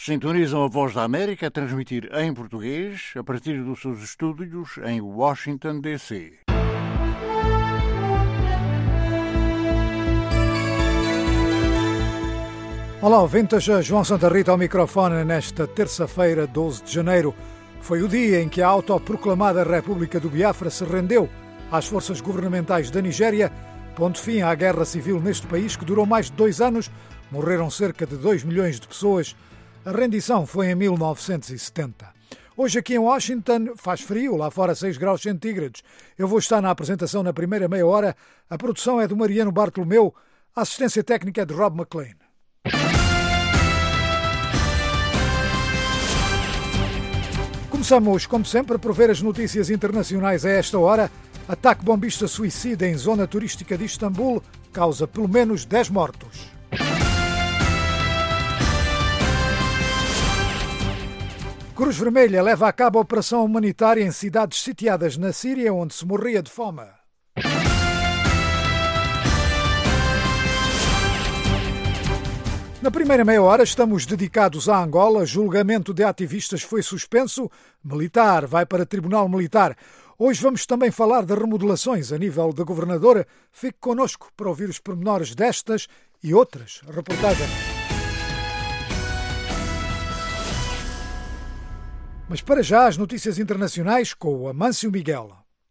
Sintonizam a Voz da América a transmitir em português a partir dos seus estúdios em Washington, D.C. Olá, ouvintes, João Santa Rita ao microfone nesta terça-feira, 12 de janeiro. Foi o dia em que a autoproclamada República do Biafra se rendeu às forças governamentais da Nigéria, pondo fim à guerra civil neste país que durou mais de 2 anos, morreram cerca de 2 milhões de pessoas. A rendição foi em 1970. Hoje aqui em Washington faz frio, lá fora 6 graus centígrados. Eu vou estar na apresentação na primeira meia hora. A produção é do Mariano Bartolomeu, a assistência técnica é de Rob McLean. Começamos, como sempre, por ver as notícias internacionais a esta hora. Ataque bombista suicida em zona turística de Istambul causa pelo menos 10 mortos. Cruz Vermelha leva a cabo a operação humanitária em cidades sitiadas na Síria, onde se morria de fome. Na primeira meia hora estamos dedicados a Angola. Julgamento de ativistas foi suspenso. Militar vai para Tribunal Militar. Hoje vamos também falar de remodelações a nível da governadora. Fique connosco para ouvir os pormenores destas e outras reportagens. Mas para já as notícias internacionais com o Amâncio Miguel.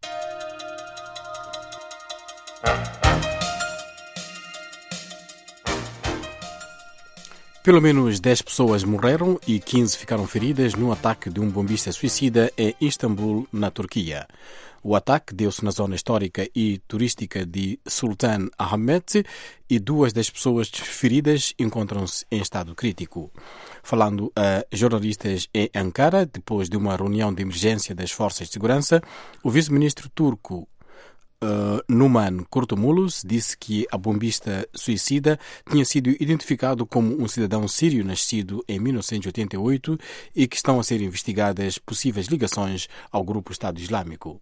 Pelo menos 10 pessoas morreram e 15 ficaram feridas num ataque de um bombista suicida em Istambul, na Turquia. O ataque deu-se na zona histórica e turística de Sultan Ahmet e 2 das pessoas feridas encontram-se em estado crítico. Falando a jornalistas em Ankara, depois de uma reunião de emergência das forças de segurança, o vice-ministro turco Numan Kurtulmuş disse que a bombista suicida tinha sido identificado como um cidadão sírio nascido em 1988 e que estão a ser investigadas possíveis ligações ao grupo Estado Islâmico.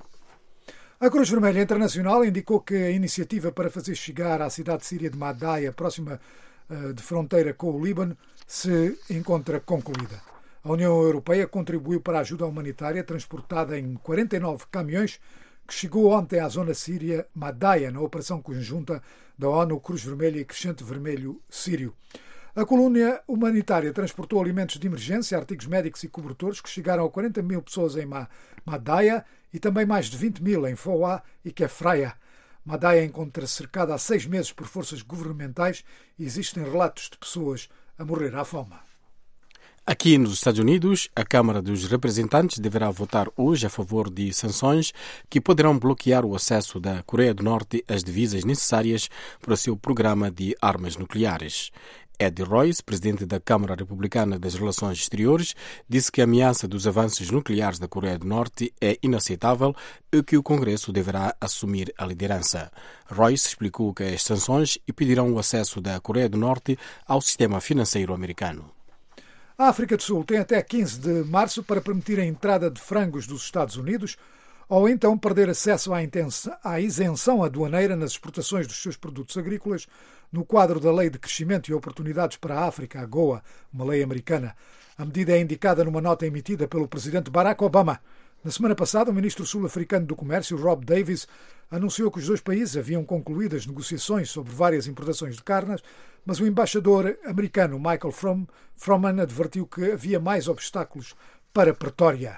A Cruz Vermelha Internacional indicou que a iniciativa para fazer chegar à cidade síria de Madaya, próxima de fronteira com o Líbano, se encontra concluída. A União Europeia contribuiu para a ajuda humanitária transportada em 49 caminhões que chegou ontem à zona síria Madaya, na operação conjunta da ONU, Cruz Vermelha e Crescente Vermelho Sírio. A colónia humanitária transportou alimentos de emergência, artigos médicos e cobertores que chegaram a 40 mil pessoas em Madaya e também mais de 20 mil em Foa e Kefraya. Madaya encontra-se cercada há 6 meses por forças governamentais e existem relatos de pessoas a morrer à fome. Aqui nos Estados Unidos, a Câmara dos Representantes deverá votar hoje a favor de sanções que poderão bloquear o acesso da Coreia do Norte às divisas necessárias para o seu programa de armas nucleares. Ed Royce, presidente da Câmara Republicana das Relações Exteriores, disse que a ameaça dos avanços nucleares da Coreia do Norte é inaceitável e que o Congresso deverá assumir a liderança. Royce explicou que as sanções impedirão o acesso da Coreia do Norte ao sistema financeiro americano. A África do Sul tem até 15 de março para permitir a entrada de frangos dos Estados Unidos ou então perder acesso à isenção aduaneira nas exportações dos seus produtos agrícolas no quadro da Lei de Crescimento e Oportunidades para a África, a AGOA, uma lei americana. A medida é indicada numa nota emitida pelo presidente Barack Obama. Na semana passada, o ministro sul-africano do Comércio, Rob Davis, anunciou que os 2 países haviam concluído as negociações sobre várias importações de carnes, mas o embaixador americano Michael Froman advertiu que havia mais obstáculos para Pretória.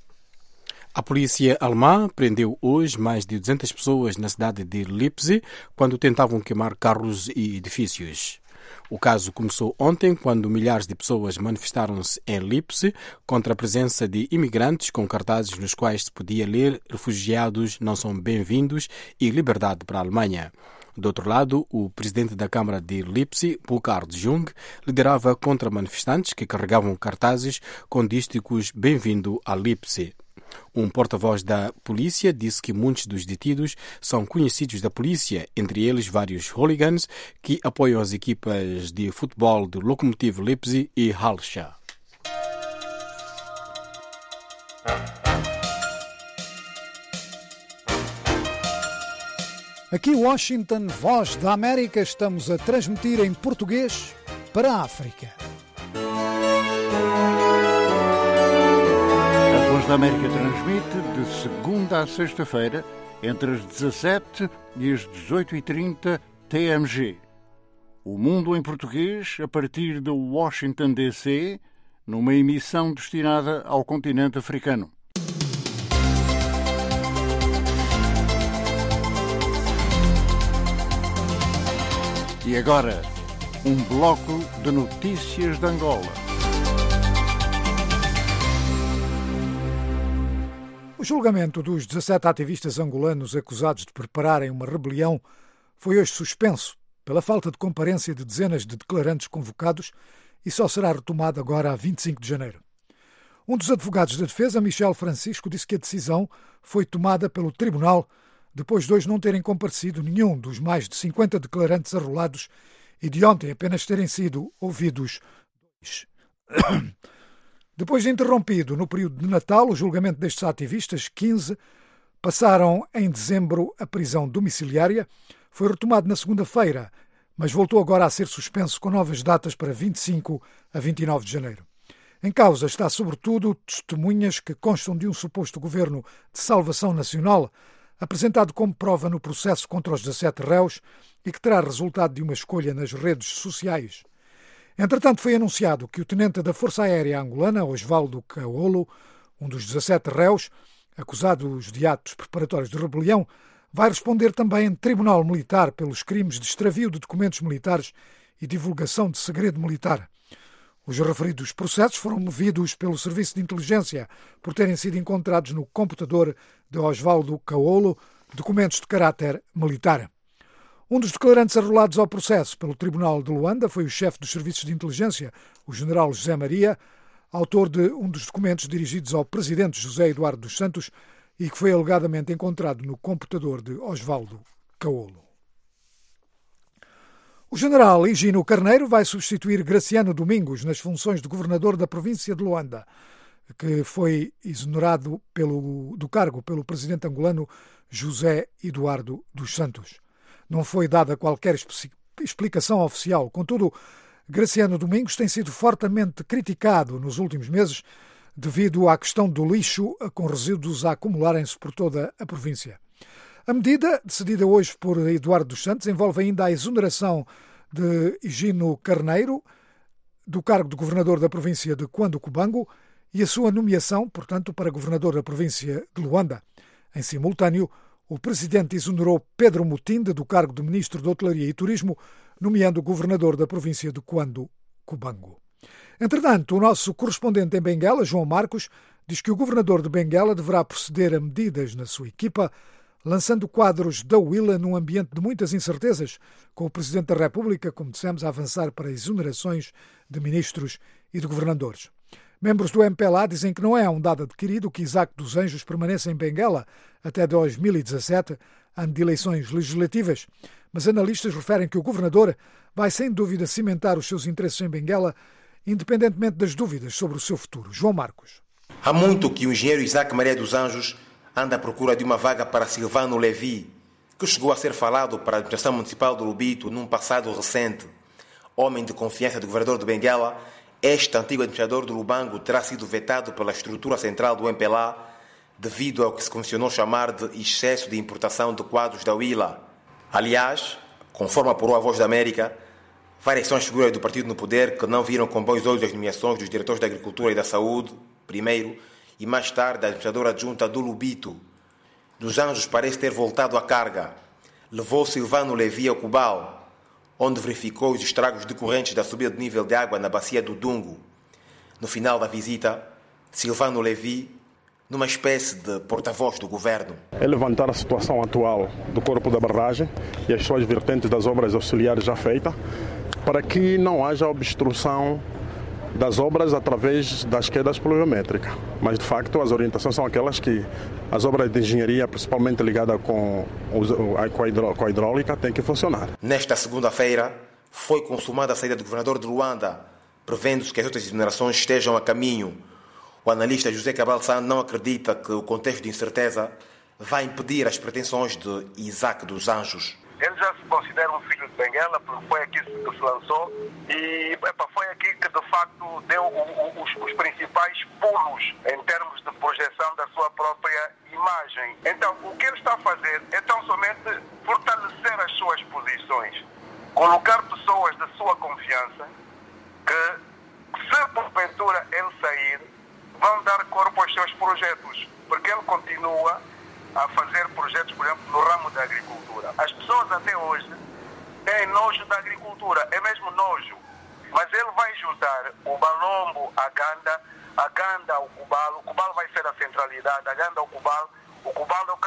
A polícia alemã prendeu hoje mais de 200 pessoas na cidade de Leipzig quando tentavam queimar carros e edifícios. O caso começou ontem quando milhares de pessoas manifestaram-se em Leipzig contra a presença de imigrantes com cartazes nos quais se podia ler "Refugiados não são bem-vindos" e "Liberdade para a Alemanha". Do outro lado, o presidente da Câmara de Leipzig, Burkhard Jung, liderava contra manifestantes que carregavam cartazes com dísticos "Bem-vindo a Leipzig". Um porta-voz da polícia disse que muitos dos detidos são conhecidos da polícia, entre eles vários hooligans que apoiam as equipas de futebol do Lokomotiv Leipzig e Halscha. Aqui Washington, Voz da América, estamos a transmitir em português para a África. da América transmite de segunda a sexta-feira, entre as 17 e as 18h30 TMG. O Mundo em Português, a partir de Washington, D.C., numa emissão destinada ao continente africano. E agora, um bloco de notícias de Angola. O julgamento dos 17 ativistas angolanos acusados de prepararem uma rebelião foi hoje suspenso pela falta de comparência de dezenas de declarantes convocados e só será retomado agora a 25 de janeiro. Um dos advogados da defesa, Michel Francisco, disse que a decisão foi tomada pelo tribunal depois de hoje não terem comparecido nenhum dos mais de 50 declarantes arrolados e de ontem apenas terem sido ouvidos 2. Depois de interrompido no período de Natal, o julgamento destes ativistas, 15, passaram em dezembro a prisão domiciliária. Foi retomado na segunda-feira, mas voltou agora a ser suspenso com novas datas para 25 a 29 de janeiro. Em causa está, sobretudo, testemunhas que constam de um suposto governo de salvação nacional, apresentado como prova no processo contra os 17 réus e que terá resultado de uma escolha nas redes sociais. Entretanto, foi anunciado que o tenente da Força Aérea Angolana, Osvaldo Caolo, um dos 17 réus, acusados de atos preparatórios de rebelião, vai responder também em tribunal militar pelos crimes de extravio de documentos militares e divulgação de segredo militar. Os referidos processos foram movidos pelo Serviço de Inteligência por terem sido encontrados no computador de Osvaldo Caolo documentos de caráter militar. Um dos declarantes arrolados ao processo pelo Tribunal de Luanda foi o chefe dos Serviços de Inteligência, o general José Maria, autor de um dos documentos dirigidos ao presidente José Eduardo dos Santos e que foi alegadamente encontrado no computador de Osvaldo Caolo. O general Higino Carneiro vai substituir Graciano Domingos nas funções de governador da província de Luanda, que foi exonerado do cargo pelo presidente angolano José Eduardo dos Santos. Não foi dada qualquer explicação oficial. Contudo, Graciano Domingos tem sido fortemente criticado nos últimos meses devido à questão do lixo com resíduos a acumularem-se por toda a província. A medida, decidida hoje por Eduardo dos Santos, envolve ainda a exoneração de Higino Carneiro do cargo de governador da província de Cuando-Cubango e a sua nomeação, portanto, para governador da província de Luanda. Em simultâneo, o presidente exonerou Pedro Mutinde do cargo de ministro de Hotelaria e Turismo, nomeando o governador da província de Cuando-Cubango. Entretanto, o nosso correspondente em Benguela, João Marcos, diz que o governador de Benguela deverá proceder a medidas na sua equipa, lançando quadros da Huila num ambiente de muitas incertezas, com o Presidente da República, como dissemos, a avançar para exonerações de ministros e de governadores. Membros do MPLA dizem que não é um dado adquirido que Isaac dos Anjos permaneça em Benguela até 2017, ano de eleições legislativas, mas analistas referem que o governador vai sem dúvida cimentar os seus interesses em Benguela, independentemente das dúvidas sobre o seu futuro. João Marcos. Há muito que o engenheiro Isaac Maria dos Anjos anda à procura de uma vaga para Silvano Levi, que chegou a ser falado para a administração municipal do Lubito num passado recente. Homem de confiança do governador de Benguela, este antigo administrador do Lubango terá sido vetado pela estrutura central do MPLA devido ao que se convencionou chamar de excesso de importação de quadros da Huila. Aliás, conforme apurou a Voz da América, várias são as figuras do partido no poder que não viram com bons olhos as nomeações dos diretores da Agricultura e da Saúde, primeiro, e mais tarde a administradora adjunta do Lubito. Dos Anjos parece ter voltado à carga. Levou Silvano Levi ao Cubal, onde verificou os estragos decorrentes da subida de nível de água na bacia do Dungo. No final da visita, Silvano Levi, numa espécie de porta-voz do governo. É levantar a situação atual do corpo da barragem e as suas vertentes das obras auxiliares já feitas, para que não haja obstrução das obras através das quedas pluviométricas. Mas, de facto, as orientações são aquelas que as obras de engenharia, principalmente ligadas com a hidráulica, têm que funcionar. Nesta segunda-feira, foi consumada a saída do governador de Luanda, prevendo-se que as outras exonerações estejam a caminho. O analista José Cabral Santos não acredita que o contexto de incerteza vai impedir as pretensões de Isaac dos Anjos. Ele já se considera um filho de Benguela, porque foi aqui que se lançou e foi aqui que de facto deu os principais pulos em termos de projeção da sua própria imagem. Então, o que ele está a fazer é tão somente fortalecer as suas posições, colocar pessoas de sua confiança que, se porventura ele sair, vão dar corpo aos seus projetos, porque ele continua a fazer projetos, por exemplo, no ramo da agricultura. As pessoas até hoje têm nojo da agricultura, é mesmo nojo, mas ele vai juntar o Balombo, a Ganda ao Cubalo vai ser a centralidade, a Ganda ao Cubalo, o Cubalo ao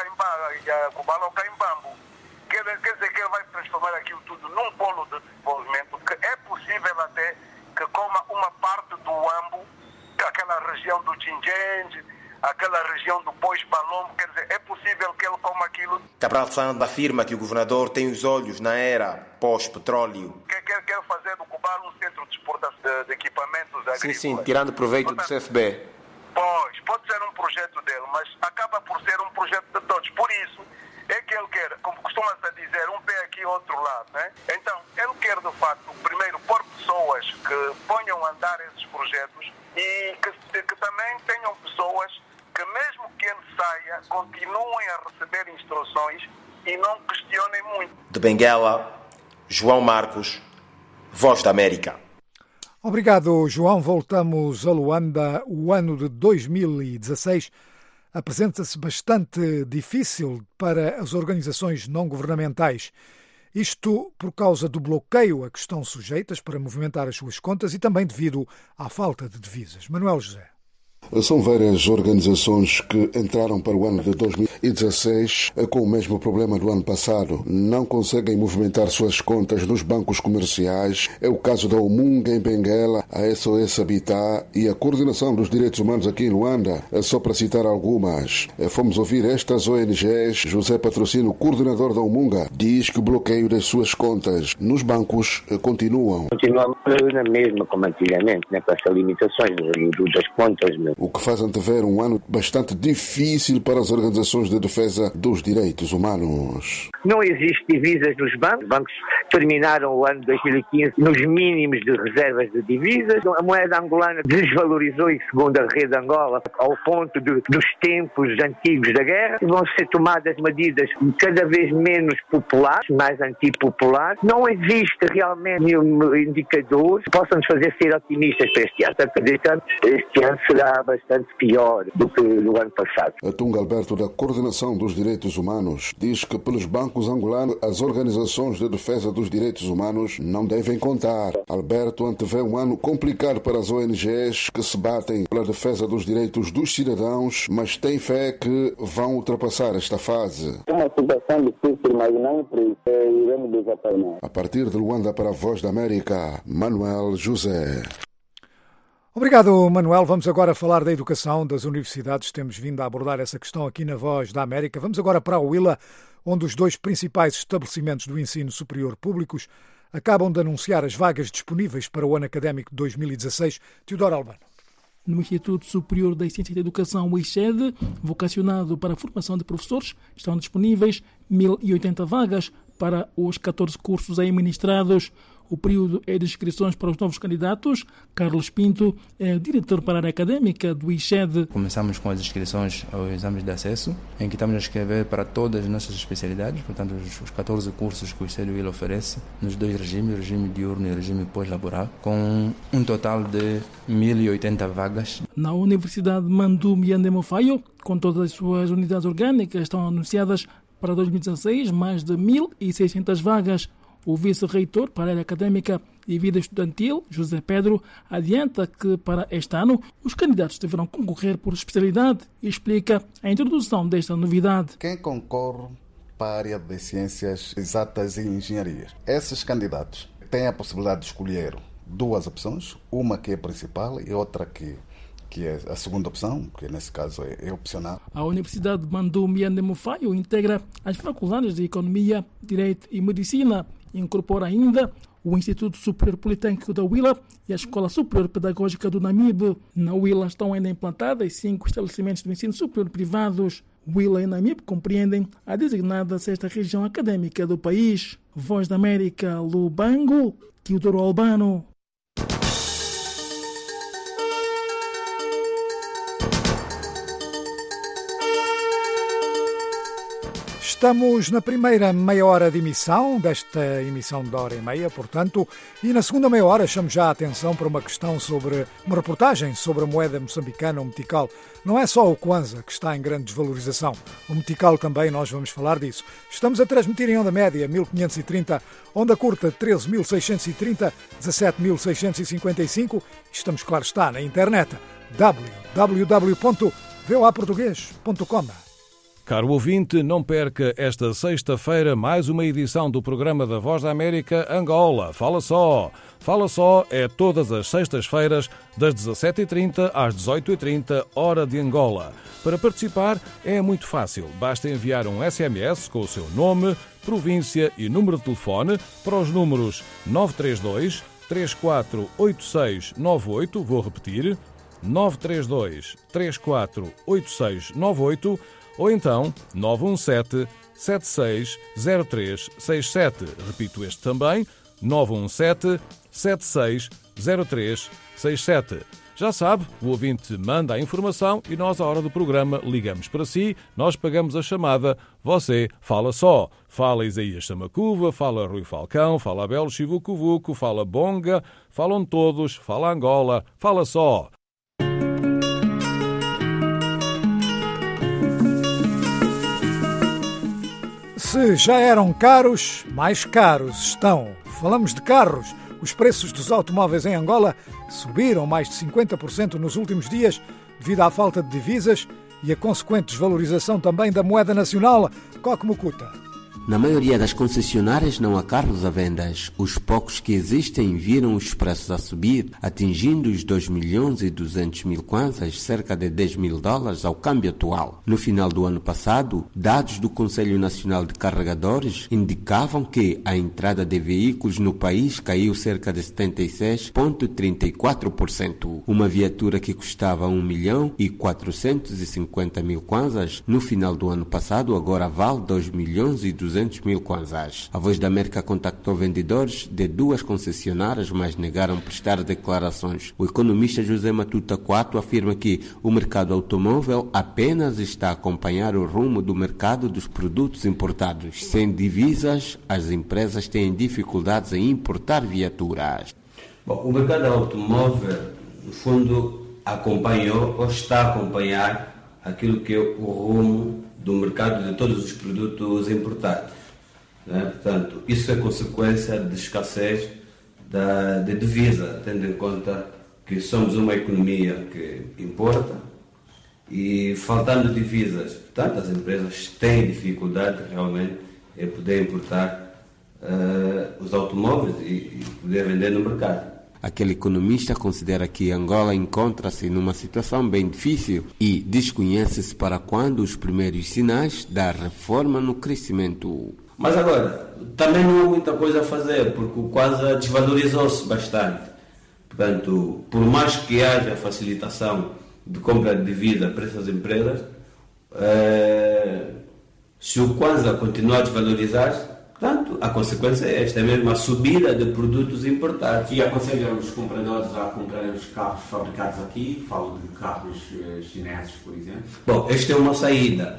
Caimbambo. Quer dizer que ele vai transformar aquilo tudo num polo de desenvolvimento que é possível até que coma uma parte do Ambo, aquela região do Tinjenge, aquela região do Pois-Balombo, quer dizer, é possível que ele coma aquilo. Cabral Sand afirma que o governador tem os olhos na era pós-petróleo. Quer fazer do Cubalo um centro de exportação de equipamentos agrícolas. Sim, tirando proveito do CFB. Pois, pode ser um projeto dele, mas acaba por ser um projeto de todos. Por isso, é que ele quer, como costuma-se dizer, um pé aqui e outro lado, né? Então, ele quer, de facto, primeiro, pôr pessoas que ponham a andar esses projetos e que também tenham pessoas que, mesmo que ele saia, continuem a receber instruções e não questionem muito. De Benguela, João Marcos, Voz da América. Obrigado, João. Voltamos a Luanda. O ano de 2016 apresenta-se bastante difícil para as organizações não-governamentais. Isto por causa do bloqueio a que estão sujeitas para movimentar as suas contas e também devido à falta de divisas. Manuel José. São várias organizações que entraram para o ano de 2016 com o mesmo problema do ano passado. Não conseguem movimentar suas contas nos bancos comerciais. É o caso da Umunga em Benguela, a SOS Habitat e a Coordenação dos Direitos Humanos aqui em Luanda, só para citar algumas. Fomos ouvir estas ONGs. José Patrocínio, coordenador da Umunga, diz que o bloqueio das suas contas nos bancos continuam. Continua na mesma como antigamente, né, com essas limitações das contas. O que faz antever um ano bastante difícil para as organizações de defesa dos direitos humanos. Não existe divisas nos bancos. Os bancos terminaram o ano de 2015 nos mínimos de reservas de divisas. A moeda angolana desvalorizou, e segundo a Rede Angola, ao ponto dos tempos antigos da guerra. Vão ser tomadas medidas cada vez menos populares, mais antipopulares. Não existe realmente nenhum indicador que possa nos fazer ser otimistas para este ano. Acreditamos que este ano será bastante pior do que no ano passado. Tunga Alberto, da Coordenação dos Direitos Humanos, diz que pelos bancos angolanos as organizações de defesa dos direitos humanos não devem contar. Alberto antevê um ano complicado para as ONGs que se batem pela defesa dos direitos dos cidadãos, mas tem fé que vão ultrapassar esta fase. É uma situação difícil, mas não por isso iremos desaparecer. A partir de Luanda para a Voz da América, Manuel José. Obrigado, Manuel. Vamos agora falar da educação das universidades. Temos vindo a abordar essa questão aqui na Voz da América. Vamos agora para a Huila, onde os dois principais estabelecimentos do ensino superior públicos acabam de anunciar as vagas disponíveis para o ano académico de 2016. Teodoro Albano. No Instituto Superior da Ciência e da Educação, o ICED, vocacionado para a formação de professores, estão disponíveis 1.080 vagas para os 14 cursos aí ministrados. O período é de inscrições para os novos candidatos. Carlos Pinto é diretor para a área académica do ICED. Começamos com as inscrições aos exames de acesso, em que estamos a escrever para todas as nossas especialidades, portanto os 14 cursos que o ICED Huila oferece, nos dois regimes, o regime diurno e o regime pós-laboral, com um total de 1.080 vagas. Na Universidade Mandu Miande Mofaio, com todas as suas unidades orgânicas, estão anunciadas para 2016 mais de 1.600 vagas. O vice-reitor para a área académica e vida estudantil, José Pedro, adianta que para este ano os candidatos deverão concorrer por especialidade e explica a introdução desta novidade. Quem concorre para a área de ciências exatas e engenharias, esses candidatos têm a possibilidade de escolher duas opções, uma que é principal e outra que é a segunda opção, que nesse caso é opcional. A Universidade Mandu Miande Mofaio integra as faculdades de Economia, Direito e Medicina. Incorpora ainda o Instituto Superior Politécnico da Huila e a Escola Superior Pedagógica do Namibe. Na Huila estão ainda implantadas 5 estabelecimentos de ensino superior privados. Willa e Namib compreendem a designada sexta região académica do país. Voz da América, Lubango, Teodoro Albano. Estamos na primeira meia hora de emissão, desta emissão de hora e meia, portanto, e na segunda meia hora chamo já a atenção para uma questão sobre uma reportagem sobre a moeda moçambicana, o metical. Não é só o Kwanza que está em grande desvalorização, o metical também, nós vamos falar disso. Estamos a transmitir em onda média 1530, onda curta 13.630, 17.655, estamos, claro está, na internet, www.voaportugues.com. Caro ouvinte, não perca esta sexta-feira mais uma edição do programa da Voz da América Angola. Fala Só! Fala Só é todas as sextas-feiras, das 17h30 às 18h30, hora de Angola. Para participar é muito fácil. Basta enviar um SMS com o seu nome, província e número de telefone para os números 932 348698, vou repetir, 932 348698, ou então 917-760367. Repito este também, 917-760367. Já sabe, o ouvinte manda a informação e nós, à hora do programa, ligamos para si, nós pagamos a chamada, você fala só. Fala Isaías Samacuva, fala Rui Falcão, fala Abel Chivucuvuco, fala Bonga, falam todos, fala Angola, fala só. Se já eram caros, mais caros estão. Falamos de carros. Os preços dos automóveis em Angola subiram mais de 50% nos últimos dias devido à falta de divisas e a consequente desvalorização também da moeda nacional. Coque Mucuta. Na maioria das concessionárias não há carros à venda. Os poucos que existem viram os preços a subir, atingindo os 2.200.000 kwanzas, cerca de $10.000 ao câmbio atual. No final do ano passado, dados do Conselho Nacional de Carregadores indicavam que a entrada de veículos no país caiu cerca de 76,34%. Uma viatura que custava 1.450.000 kwanzas no final do ano passado agora vale 2.200.000 kwanzas. A Voz da América contactou vendedores de duas concessionárias, mas negaram prestar declarações. O economista José Matuta Quato afirma que o mercado automóvel apenas está a acompanhar o rumo do mercado dos produtos importados. Sem divisas, as empresas têm dificuldades em importar viaturas. Bom, o mercado automóvel, no fundo, acompanhou ou está a acompanhar aquilo que é o rumo do mercado de todos os produtos importados. Né? Portanto, isso é consequência de escassez de divisa, tendo em conta que somos uma economia que importa e faltando divisas, portanto, as empresas têm dificuldade realmente em poder importar os automóveis e poder vender no mercado. Aquele economista considera que Angola encontra-se numa situação bem difícil e desconhece-se para quando os primeiros sinais da reforma no crescimento. Mas agora, também não há muita coisa a fazer, porque o Kwanza desvalorizou-se bastante. Portanto, por mais que haja facilitação de compra de divisa para essas empresas, se o Kwanza continuar a desvalorizar-se, portanto, a consequência é esta mesmo, a subida de produtos importados. E aconselham os compradores a comprarem os carros fabricados aqui? Falo de carros chineses, por exemplo. Bom, esta é uma saída.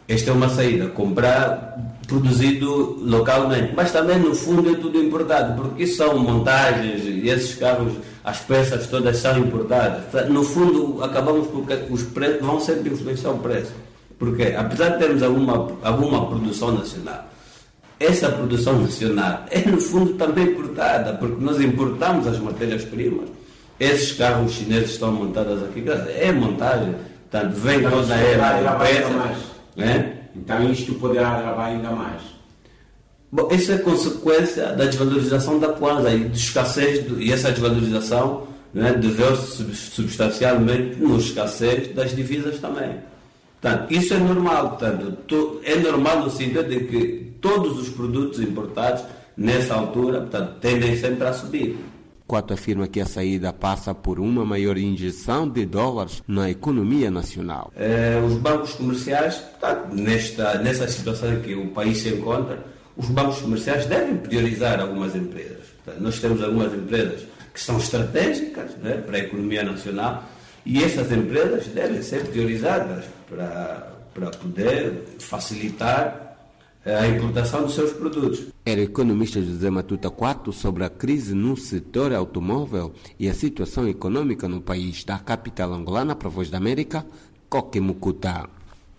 Comprar produzido localmente. Mas também, no fundo, é tudo importado, porque isso são montagens e esses carros, as peças todas são importadas. No fundo, acabamos porque os preços vão sempre influenciar o preço. Porque, apesar de termos alguma produção nacional, essa produção nacional é, no fundo, também importada, porque nós importamos as matérias-primas. Esses carros chineses estão montados aqui, é montagem, portanto, vem então, toda a peça. Então isto poderá agravar ainda mais. Bom, isso é consequência da desvalorização da Kwanza e de escassez, e essa desvalorização deveu-se substancialmente na escassez das divisas também. Portanto, isso é normal, é normal no sentido de que todos os produtos importados, nessa altura, portanto, tendem sempre a subir. Quatro afirma que a saída passa por uma maior injeção de dólares na economia nacional. Os bancos comerciais, nessa situação em que o país se encontra, os bancos comerciais devem priorizar algumas empresas. Nós temos algumas empresas que são estratégicas, né, para a economia nacional, e essas empresas devem ser priorizadas para poder facilitar a importação dos seus produtos. Era o economista José Matuta Quarto sobre a crise no setor automóvel e a situação econômica no país. Da capital angolana para a Voz da América, Coque Mucuta.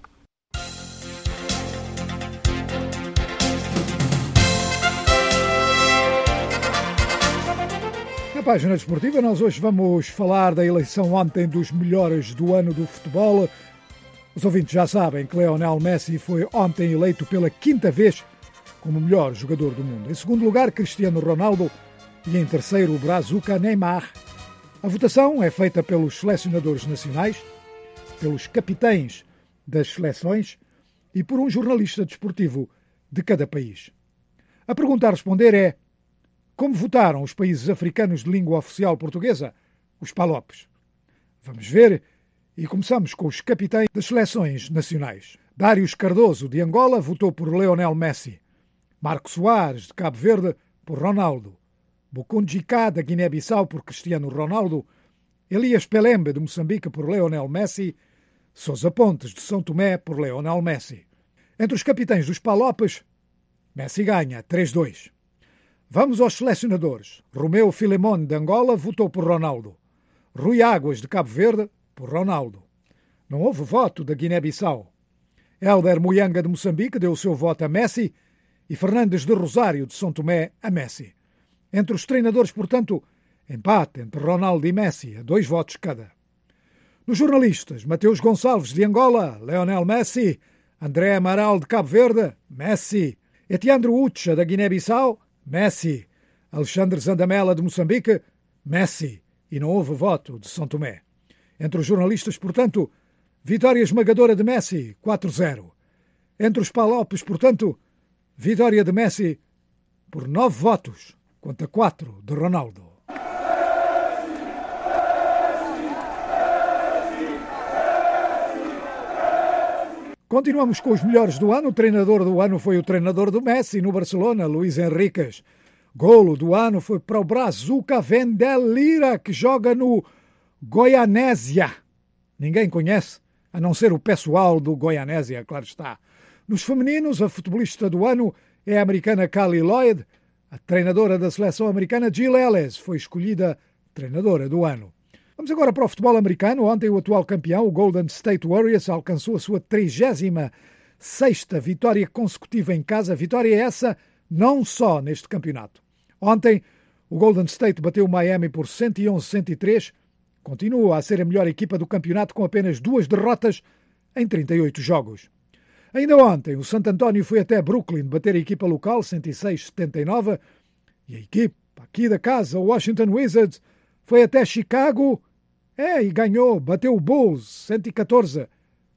Na página desportiva, nós hoje vamos falar da eleição ontem dos melhores do ano do futebol. Os ouvintes já sabem que Lionel Messi foi ontem eleito pela 5ª vez como o melhor jogador do mundo. Em segundo lugar, Cristiano Ronaldo e em terceiro, o brazuca Neymar. A votação é feita pelos selecionadores nacionais, pelos capitães das seleções e por um jornalista desportivo de cada país. A pergunta a responder é: como votaram os países africanos de língua oficial portuguesa? Os PALOPs. Vamos ver. E começamos com os capitães das seleções nacionais. Dários Cardoso, de Angola, votou por Lionel Messi. Marco Soares, de Cabo Verde, por Ronaldo. Bocundjica, da Guiné-Bissau, por Cristiano Ronaldo. Elias Pelembe, de Moçambique, por Lionel Messi. Sousa Pontes, de São Tomé, por Lionel Messi. Entre os capitães dos PALOPes, Messi ganha 3-2. Vamos aos selecionadores. Romeu Filemón, de Angola, votou por Ronaldo. Rui Águas, de Cabo Verde, por Ronaldo. Não houve voto da Guiné-Bissau. Hélder Muyanga, de Moçambique, deu o seu voto a Messi e Fernandes de Rosário, de São Tomé, a Messi. Entre os treinadores, portanto, empate entre Ronaldo e Messi, a 2 votos cada. Nos jornalistas, Mateus Gonçalves, de Angola, Lionel Messi. André Amaral, de Cabo Verde, Messi. Etiandro Ucha, da Guiné-Bissau, Messi. Alexandre Zandamela, de Moçambique, Messi. E não houve voto de São Tomé. Entre os jornalistas, portanto, vitória esmagadora de Messi, 4-0. Entre os PALOPes, portanto, vitória de Messi por 9 votos contra 4 de Ronaldo. Continuamos com os melhores do ano. O treinador do ano foi o treinador do Messi no Barcelona, Luís Henriques. Golo do ano foi para o brazuca Wendel Lira, que joga no Goianésia. Ninguém conhece, a não ser o pessoal do Goianésia, claro está. Nos femininos, a futebolista do ano é a americana Callie Lloyd. A treinadora da seleção americana, Jill Ellis, foi escolhida treinadora do ano. Vamos agora para o futebol americano. Ontem o atual campeão, o Golden State Warriors, alcançou a sua 36ª vitória consecutiva em casa. Vitória essa não só neste campeonato. Ontem o Golden State bateu o Miami por 111-103. Continua a ser a melhor equipa do campeonato com apenas 2 derrotas em 38 jogos. Ainda ontem, o Santo António foi até Brooklyn bater a equipa local, 106-79. E a equipa aqui da casa, o Washington Wizards, foi até Chicago e ganhou, bateu o Bulls, 114-100.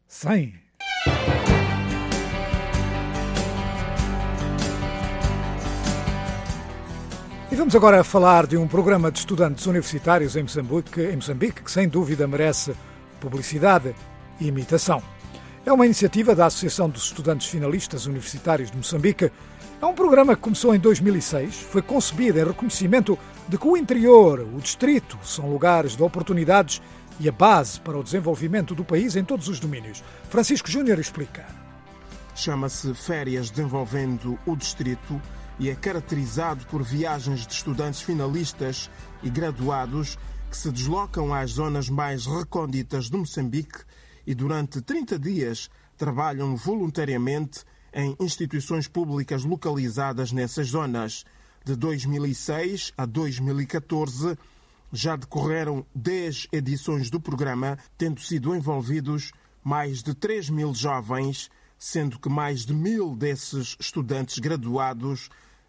E vamos agora falar de um programa de estudantes universitários em Moçambique, que sem dúvida merece publicidade e imitação. É uma iniciativa da Associação dos Estudantes Finalistas Universitários de Moçambique. É um programa que começou em 2006, foi concebido em reconhecimento de que o interior, o distrito, são lugares de oportunidades e a base para o desenvolvimento do país em todos os domínios. Francisco Júnior explica. Chama-se Férias Desenvolvendo o Distrito e é caracterizado por viagens de estudantes finalistas e graduados que se deslocam às zonas mais recônditas de Moçambique e durante 30 dias trabalham voluntariamente em instituições públicas localizadas nessas zonas. De 2006 a 2014, já decorreram 10 edições do programa, tendo sido envolvidos mais de 3.000 jovens, sendo que mais de 1.000 desses estudantes graduados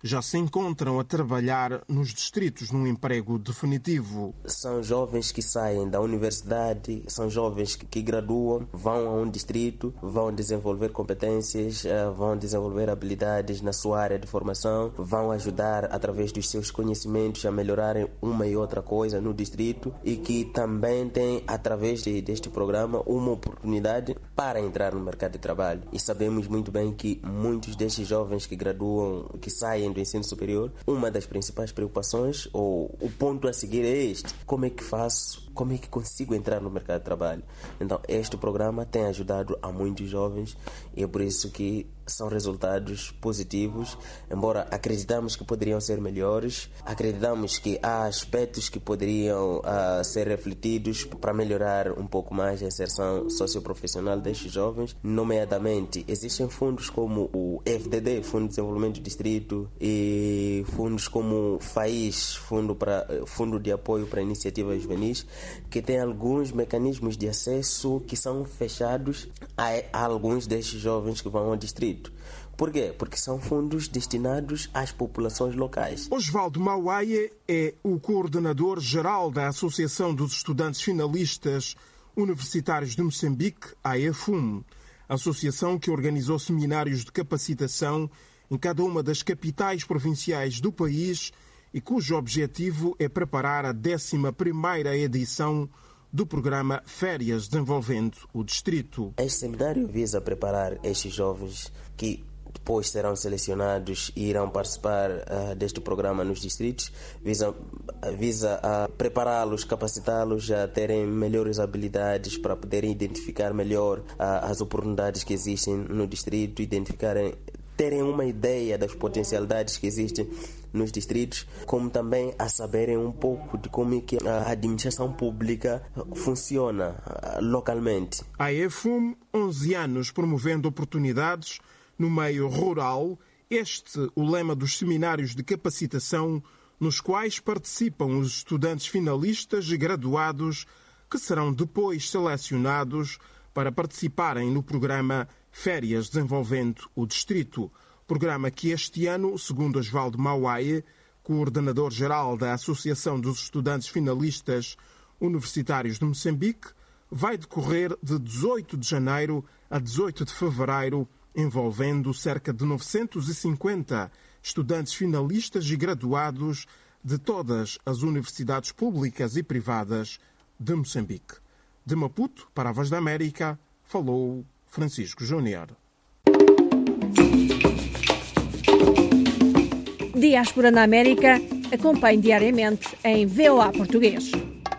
já se encontram a trabalhar nos distritos num emprego definitivo. São jovens que saem da universidade, são jovens que graduam, vão a um distrito, vão desenvolver competências, vão desenvolver habilidades na sua área de formação, vão ajudar através dos seus conhecimentos a melhorarem uma e outra coisa no distrito e que também têm, através deste programa, uma oportunidade para entrar no mercado de trabalho. E sabemos muito bem que muitos destes jovens que graduam, que saem do ensino superior, uma das principais preocupações ou o ponto a seguir é este: como é que faço, como é que consigo entrar no mercado de trabalho? Então este programa tem ajudado a muitos jovens e é por isso que são resultados positivos, embora acreditamos que poderiam ser melhores, acreditamos que há aspectos que poderiam ser refletidos para melhorar um pouco mais a inserção socioprofissional destes jovens, nomeadamente existem fundos como o FDD, Fundo de Desenvolvimento do Distrito, e fundos como FAIS, Fundo de Apoio para Iniciativas Juvenis, que tem alguns mecanismos de acesso que são fechados a alguns destes jovens que vão ao distrito. Por quê? Porque são fundos destinados às populações locais. Osvaldo Mauaie é o coordenador-geral da Associação dos Estudantes Finalistas Universitários de Moçambique, AEFUM, associação que organizou seminários de capacitação em cada uma das capitais provinciais do país e cujo objetivo é preparar a 11ª edição do programa Férias Desenvolvendo o Distrito. Este seminário visa preparar estes jovens que depois serão selecionados e irão participar deste programa nos distritos, visa prepará-los, capacitá-los a terem melhores habilidades para poderem identificar melhor as oportunidades que existem no distrito, terem uma ideia das potencialidades que existem nos distritos, como também a saberem um pouco de como é que a administração pública funciona localmente. A EFUM, 11 anos promovendo oportunidades no meio rural, o lema dos seminários de capacitação nos quais participam os estudantes finalistas e graduados que serão depois selecionados para participarem no programa Férias Desenvolvendo o Distrito, programa que este ano, segundo Osvaldo Mauaie, coordenador-geral da Associação dos Estudantes Finalistas Universitários de Moçambique, vai decorrer de 18 de janeiro a 18 de fevereiro, envolvendo cerca de 950 estudantes finalistas e graduados de todas as universidades públicas e privadas de Moçambique. De Maputo, para a Voz da América, falou Francisco Júnior. Diáspora na América, acompanhe diariamente em VOA Português.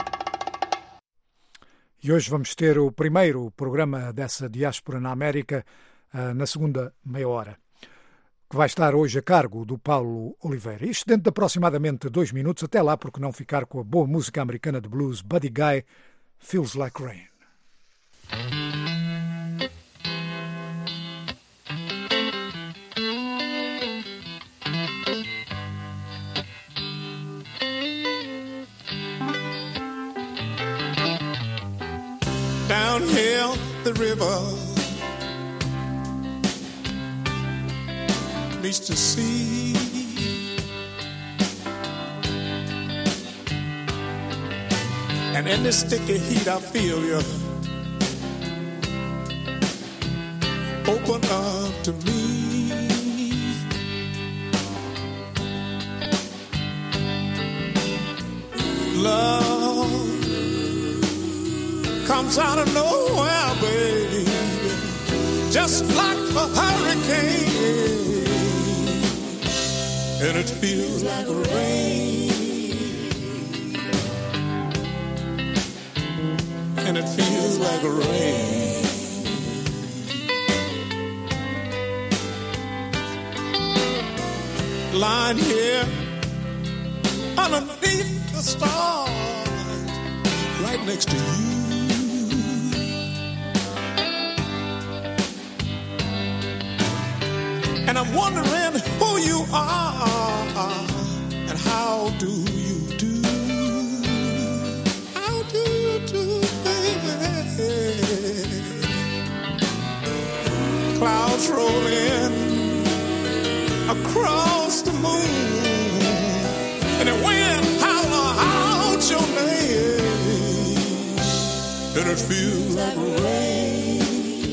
E hoje vamos ter o primeiro programa dessa Diáspora na América na segunda meia hora, que vai estar hoje a cargo do Paulo Oliveira. Isto dentro de aproximadamente 2 minutos. Até lá, porque não ficar com a boa música americana de blues, Buddy Guy, Feels Like Rain. Downhill the river meets the sea, and in the sticky heat I feel you open up to me. Love comes out of nowhere, baby, just like a hurricane, and it feels like rain, and it feels like rain. Lying here underneath the stars, right next to you, and I'm wondering who you are and how do you do? How do you do, baby? Clouds rolling across the moon, and the wind holler out your name, and it feels like rain,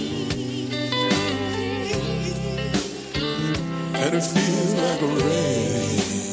and it feels like rain.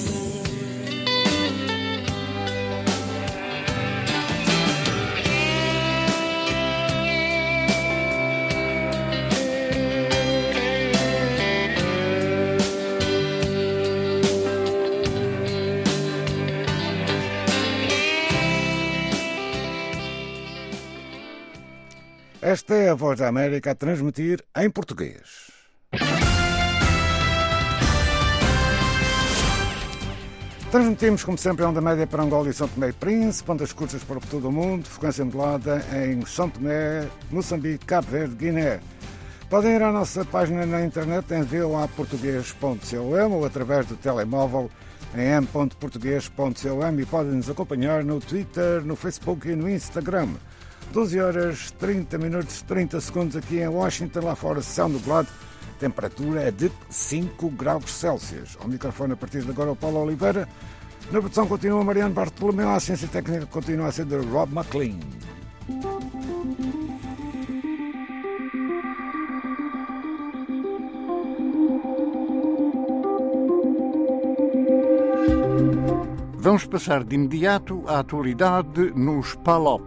Esta é a Voz da América a transmitir em português. Transmitimos, como sempre, a onda média para Angola e São Tomé e Príncipe, ondas curtas para todo o mundo, frequência modulada em São Tomé, Moçambique, Cabo Verde, Guiné. Podem ir à nossa página na internet em voaportugues.com ou através do telemóvel em m.portugues.com e podem nos acompanhar no Twitter, no Facebook e no Instagram. 12 horas, 30 minutos, 30 segundos aqui em Washington, lá fora céu nublado, temperatura é de 5 graus Celsius. Ao microfone a partir de agora o Paulo Oliveira, na produção continua Mariano Bartolomeu, a assistência técnica continua a ser de Rob McLean. Vamos passar de imediato à atualidade nos PALOP.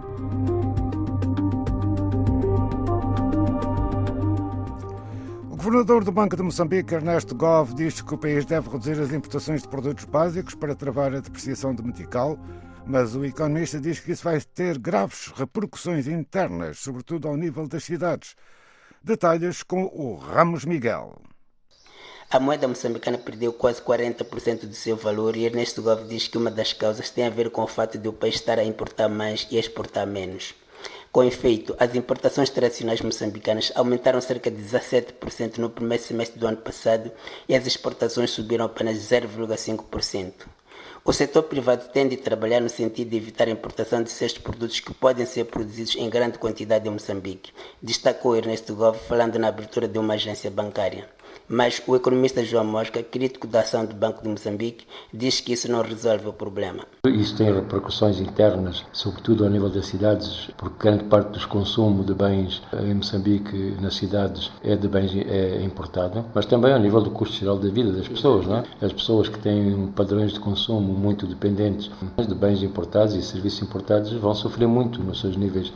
O governador do Banco de Moçambique, Ernesto Gove, diz que o país deve reduzir as importações de produtos básicos para travar a depreciação do metical, mas o economista diz que isso vai ter graves repercussões internas, sobretudo ao nível das cidades. Detalhes com o Ramos Miguel. A moeda moçambicana perdeu quase 40% do seu valor e Ernesto Gove diz que uma das causas tem a ver com o fato de o país estar a importar mais e a exportar menos. Com efeito, as importações tradicionais moçambicanas aumentaram cerca de 17% no primeiro semestre do ano passado e as exportações subiram apenas 0,5%. O setor privado tende a trabalhar no sentido de evitar a importação de certos produtos que podem ser produzidos em grande quantidade em Moçambique, destacou Ernesto Gove falando na abertura de uma agência bancária. Mas o economista João Mosca, crítico da ação do Banco de Moçambique, diz que isso não resolve o problema. Isso tem repercussões internas, sobretudo ao nível das cidades, porque grande parte dos consumos de bens em Moçambique, nas cidades, é de bens importado, mas também ao nível do custo geral da vida das pessoas, não é? As pessoas que têm padrões de consumo muito dependentes de bens importados e serviços importados vão sofrer muito nos seus níveis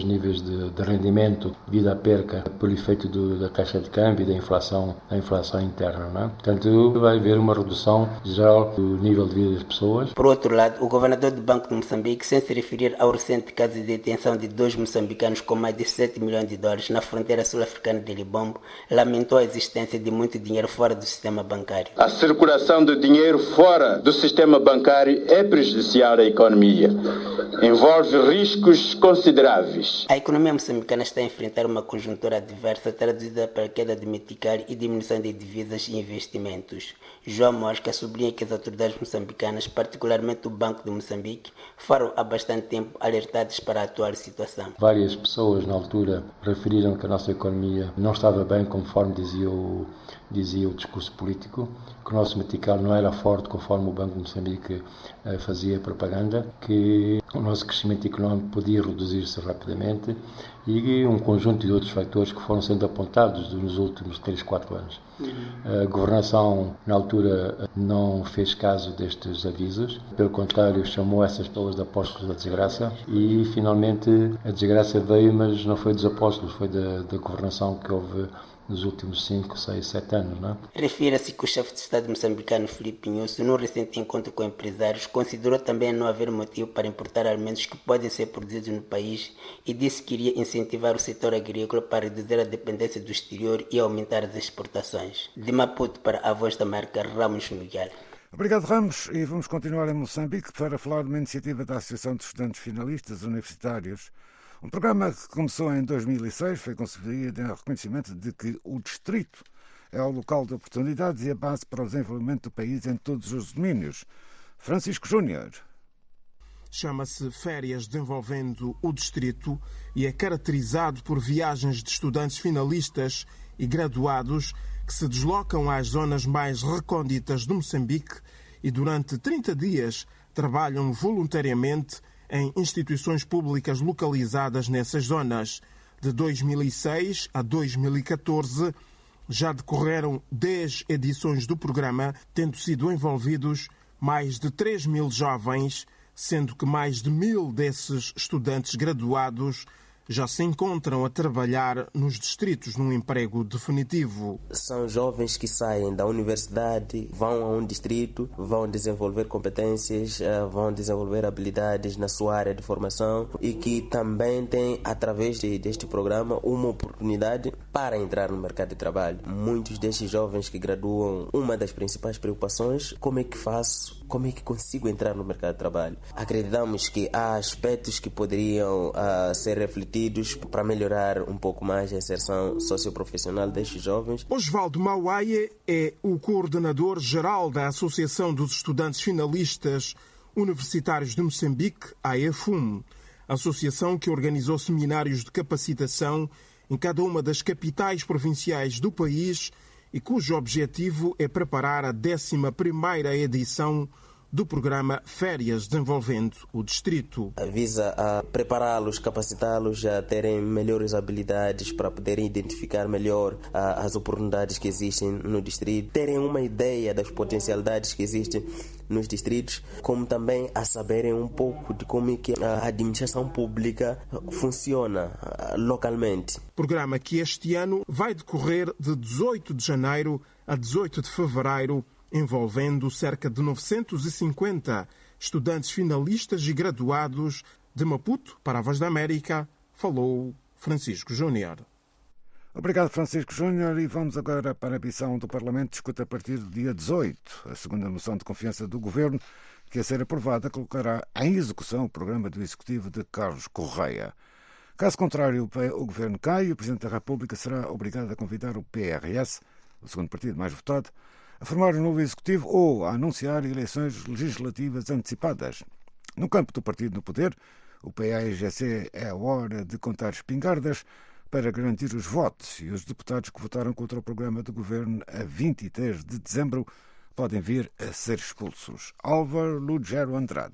de rendimento devido à perca pelo efeito da taxa de câmbio e da inflação interna, não é? Portanto, vai haver uma redução geral do nível de vida das pessoas. Por outro lado, o governador do Banco de Moçambique, sem se referir ao recente caso de detenção de 2 moçambicanos com mais de $7 milhões na fronteira sul-africana de Libombo, lamentou a existência de muito dinheiro fora do sistema bancário. A circulação de dinheiro fora do sistema bancário é prejudicial à economia. Envolve riscos consideráveis. A economia moçambicana está a enfrentar uma conjuntura adversa traduzida pela queda de metical e diminuição de divisas e investimentos. João Mosca sublinha que as autoridades moçambicanas, particularmente o Banco de Moçambique, foram há bastante tempo alertadas para a atual situação. Várias pessoas na altura referiram que a nossa economia não estava bem, conforme dizia o discurso político, que o nosso metical não era forte conforme o Banco de Moçambique fazia propaganda, que o nosso crescimento económico podia reduzir-se rapidamente e um conjunto de outros fatores que foram sendo apontados nos últimos 3-4 anos. A governação, na altura, não fez caso destes avisos, pelo contrário, chamou essas pessoas de apóstolos da desgraça e, finalmente, a desgraça veio, mas não foi dos apóstolos, foi da governação que houve nos últimos 5, 6, 7 anos, não é? Refira-se que o chefe de Estado moçambicano Filipe Nyusi, num recente encontro com empresários, considerou também não haver motivo para importar alimentos que podem ser produzidos no país e disse que iria incentivar o setor agrícola para reduzir a dependência do exterior e aumentar as exportações. De Maputo para a Voz da América, Ramos Miguel. Obrigado, Ramos. E vamos continuar em Moçambique para falar de uma iniciativa da Associação de Estudantes Finalistas Universitários. Um programa que começou em 2006 foi concebido em reconhecimento de que o distrito é o local de oportunidades e a base para o desenvolvimento do país em todos os domínios. Francisco Júnior. Chama-se Férias Desenvolvendo o Distrito e é caracterizado por viagens de estudantes finalistas e graduados que se deslocam às zonas mais recônditas de Moçambique e durante 30 dias trabalham voluntariamente em instituições públicas localizadas nessas zonas. De 2006 a 2014, já decorreram 10 edições do programa, tendo sido envolvidos mais de 3.000 jovens, sendo que mais de 1.000 desses estudantes graduados já se encontram a trabalhar nos distritos num emprego definitivo. São jovens que saem da universidade, vão a um distrito, vão desenvolver competências, vão desenvolver habilidades na sua área de formação e que também têm, através deste programa, uma oportunidade para entrar no mercado de trabalho. Muitos destes jovens que graduam, uma das principais preocupações, como é que faço, como é que consigo entrar no mercado de trabalho? Acreditamos que há aspectos que poderiam ser refletidos para melhorar um pouco mais a inserção socioprofissional destes jovens. Osvaldo Mauaie é o coordenador-geral da Associação dos Estudantes Finalistas Universitários de Moçambique, a EFUM, associação que organizou seminários de capacitação em cada uma das capitais provinciais do país e cujo objetivo é preparar a 11ª edição do programa Férias Desenvolvendo o Distrito. Visa a prepará-los, capacitá-los a terem melhores habilidades para poderem identificar melhor as oportunidades que existem no distrito, terem uma ideia das potencialidades que existem nos distritos, como também a saberem um pouco de como é que a administração pública funciona localmente. Programa que este ano vai decorrer de 18 de janeiro a 18 de fevereiro, envolvendo cerca de 950 estudantes finalistas e graduados. De Maputo, para a Voz da América, falou Francisco Júnior. Obrigado, Francisco Júnior. E vamos agora para a missão do Parlamento. Discute a partir do dia 18 a segunda moção de confiança do Governo, que, a ser aprovada, colocará em execução o programa do Executivo de Carlos Correia. Caso contrário, o Governo cai e o Presidente da República será obrigado a convidar o PRS, o segundo partido mais votado, a formar um novo Executivo ou a anunciar eleições legislativas antecipadas. No campo do partido no poder, o PAIGC é a hora de contar espingardas para garantir os votos, e os deputados que votaram contra o programa do Governo a 23 de dezembro podem vir a ser expulsos. Álvaro Lugero Andrade.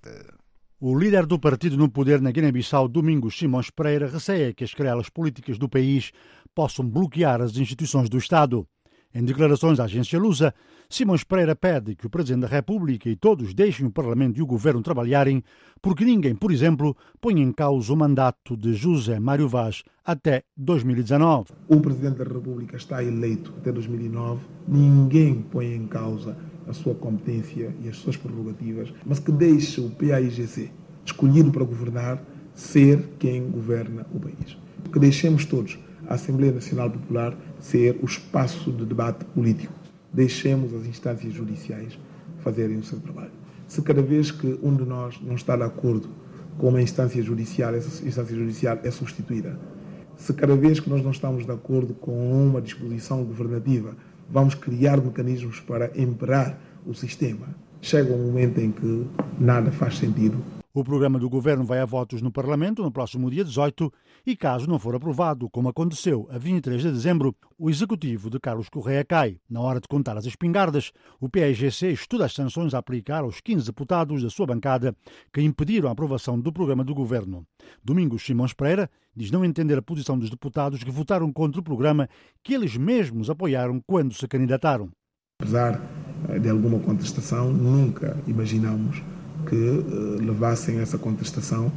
O líder do partido no poder na Guiné-Bissau, Domingos Simões Pereira, receia que as querelas políticas do país possam bloquear as instituições do Estado. Em declarações à agência Lusa, Simões Pereira pede que o Presidente da República e todos deixem o Parlamento e o Governo trabalharem, porque ninguém, por exemplo, põe em causa o mandato de José Mário Vaz até 2019. O Presidente da República está eleito até 2009, ninguém põe em causa a sua competência e as suas prerrogativas, mas que deixe o PAIGC, escolhido para governar, ser quem governa o país. Que deixemos todos a Assembleia Nacional Popular ser o espaço de debate político. Deixemos as instâncias judiciais fazerem o seu trabalho. Se cada vez que um de nós não está de acordo com uma instância judicial, essa instância judicial é substituída. Se cada vez que nós não estamos de acordo com uma disposição governativa, vamos criar mecanismos para imperar o sistema, chega um momento em que nada faz sentido. O programa do Governo vai a votos no Parlamento no próximo dia 18 e, caso não for aprovado, como aconteceu a 23 de dezembro, o Executivo de Carlos Correia cai. Na hora de contar as espingardas, o PAIGC estuda as sanções a aplicar aos 15 deputados da sua bancada que impediram a aprovação do programa do Governo. Domingos Simões Pereira diz não entender a posição dos deputados que votaram contra o programa que eles mesmos apoiaram quando se candidataram. Apesar de alguma contestação, nunca imaginamos que levassem essa contestação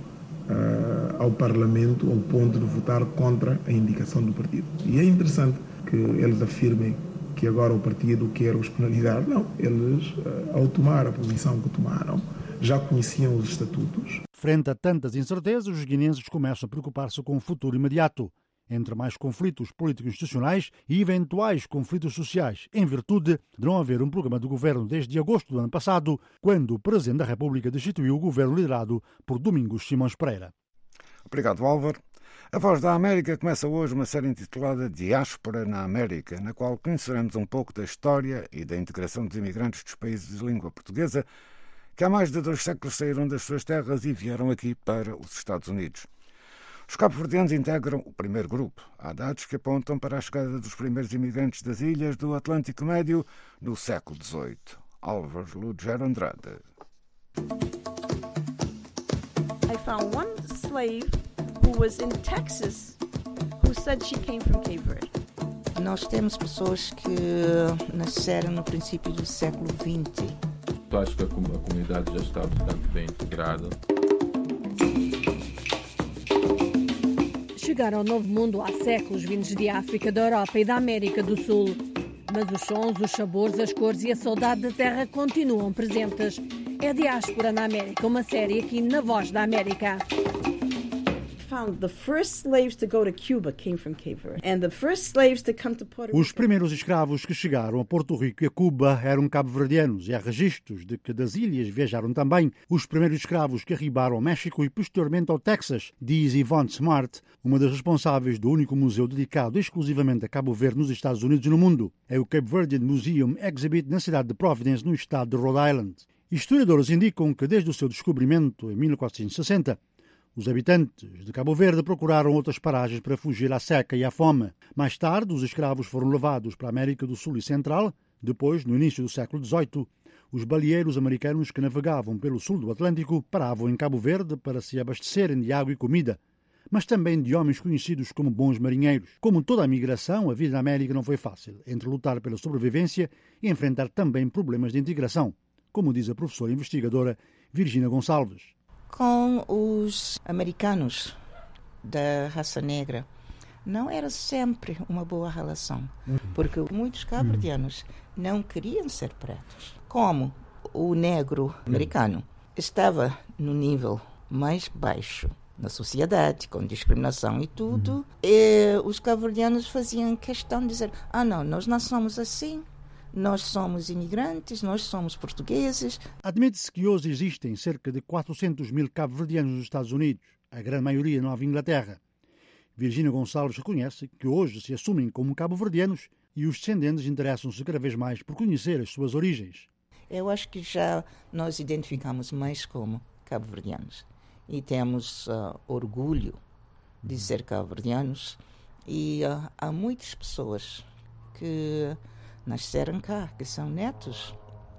ao Parlamento ao ponto de votar contra a indicação do partido. E é interessante que eles afirmem que agora o partido quer os penalizar. Não, eles, ao tomar a posição que tomaram, já conheciam os estatutos. Frente a tantas incertezas, os guineenses começam a preocupar-se com o futuro imediato. Entre mais conflitos político-institucionais e eventuais conflitos sociais, em virtude de não haver um programa do Governo desde agosto do ano passado, quando o Presidente da República destituiu o Governo liderado por Domingos Simões Pereira. Obrigado, Álvaro. A Voz da América começa hoje uma série intitulada Diáspora na América, na qual conheceremos um pouco da história e da integração dos imigrantes dos países de língua portuguesa, que há mais de 2 séculos saíram das suas terras e vieram aqui para os Estados Unidos. Os cabo-verdianos integram o primeiro grupo. Há dados que apontam para a chegada dos primeiros imigrantes das ilhas do Atlântico Médio no século XVIII. Álvares Lugero Andrade. I found one slave who was in Texas who said she came from Cape Verde. Nós temos pessoas que nasceram no princípio do século XX. Eu acho que a comunidade já está bastante bem integrada. Chegaram ao Novo Mundo há séculos vindos de África, da Europa e da América do Sul. Mas os sons, os sabores, as cores e a saudade da terra continuam presentes. É Diáspora na América, uma série aqui na Voz da América. Os primeiros escravos que chegaram a Porto Rico e a Cuba eram cabo-verdianos e há registros de que das ilhas viajaram também os primeiros escravos que arribaram ao México e posteriormente ao Texas, diz Yvonne Smart, uma das responsáveis do único museu dedicado exclusivamente a Cabo Verde nos Estados Unidos e no mundo. É o Cape Verdean Museum Exhibit na cidade de Providence, no estado de Rhode Island. Historiadores indicam que desde o seu descobrimento em 1460, os habitantes de Cabo Verde procuraram outras paragens para fugir à seca e à fome. Mais tarde, os escravos foram levados para a América do Sul e Central. Depois, no início do século XVIII, os baleeiros americanos que navegavam pelo sul do Atlântico paravam em Cabo Verde para se abastecerem de água e comida, mas também de homens conhecidos como bons marinheiros. Como toda a migração, a vida na América não foi fácil, entre lutar pela sobrevivência e enfrentar também problemas de integração, como diz a professora investigadora Virginia Gonçalves. Com os americanos da raça negra, não era sempre uma boa relação, porque muitos cabo-verdianos não queriam ser pretos. Como o negro americano estava no nível mais baixo na sociedade, com discriminação e tudo, e os cabo-verdianos faziam questão de dizer, não, nós não somos assim. Nós somos imigrantes, nós somos portugueses. Admite-se que hoje existem cerca de 400 mil cabo-verdianos nos Estados Unidos, a grande maioria na Nova Inglaterra. Virginia Gonçalves reconhece que hoje se assumem como cabo-verdianos e os descendentes interessam-se cada vez mais por conhecer as suas origens. Eu acho que já nós identificamos mais como cabo-verdianos e temos orgulho de ser cabo-verdianos e há muitas pessoas que nasceram cá, que são netos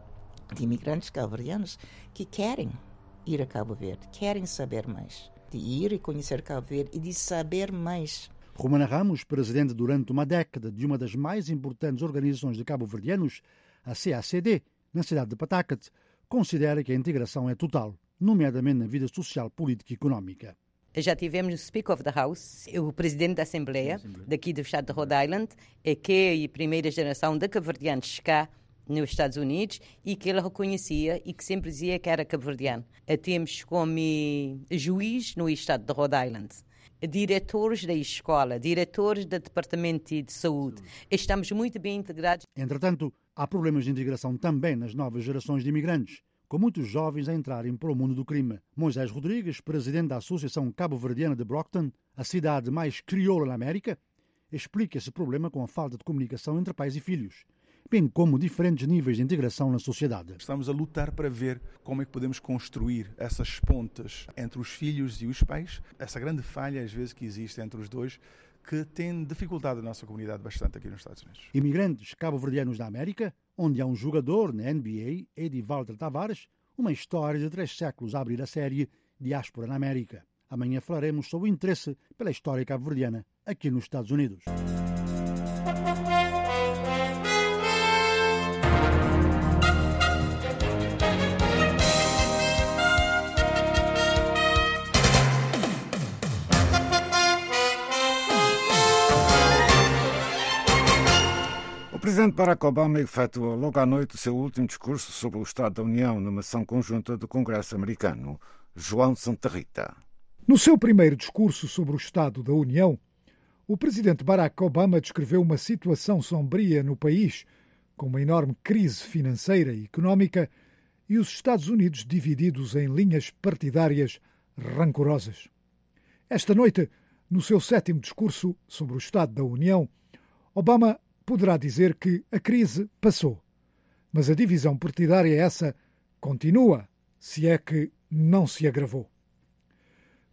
de imigrantes cabo-verdianos, que querem ir a Cabo Verde, querem saber mais, de ir e conhecer Cabo Verde e de saber mais. Romana Ramos, presidente durante uma década de uma das mais importantes organizações de cabo-verdianos, a CACD, na cidade de Patacat, considera que a integração é total, nomeadamente na vida social, política e económica. Já tivemos o Speaker of the House, o presidente da Assembleia, daqui do estado de Rhode Island, que é a primeira geração de cabo-verdianos cá nos Estados Unidos e que ele reconhecia e que sempre dizia que era cabo-verdiano. Temos como juiz no estado de Rhode Island, diretores da escola, diretores do departamento de saúde. Estamos muito bem integrados. Entretanto, há problemas de integração também nas novas gerações de imigrantes, com muitos jovens a entrarem para o mundo do crime. Moisés Rodrigues, presidente da Associação Cabo-Verdiana de Brockton, a cidade mais crioula na América, explica esse problema com a falta de comunicação entre pais e filhos, bem como diferentes níveis de integração na sociedade. Estamos a lutar para ver como é que podemos construir essas pontes entre os filhos e os pais, essa grande falha às vezes que existe entre os dois, que tem dificultado a nossa comunidade bastante aqui nos Estados Unidos. Imigrantes cabo-verdianos da América, onde há um jogador na NBA, Eddie Walter Tavares, uma história de 3 séculos a abrir a série Diáspora na América. Amanhã falaremos sobre o interesse pela história cabo-verdiana aqui nos Estados Unidos. O presidente Barack Obama efetuou logo à noite o seu último discurso sobre o Estado da União numa sessão conjunta do Congresso americano. João Santa Rita. No seu primeiro discurso sobre o Estado da União, o presidente Barack Obama descreveu uma situação sombria no país, com uma enorme crise financeira e económica e os Estados Unidos divididos em linhas partidárias rancorosas. Esta noite, no seu 7º discurso sobre o Estado da União, Obama poderá dizer que a crise passou, mas a divisão partidária essa continua, se é que não se agravou.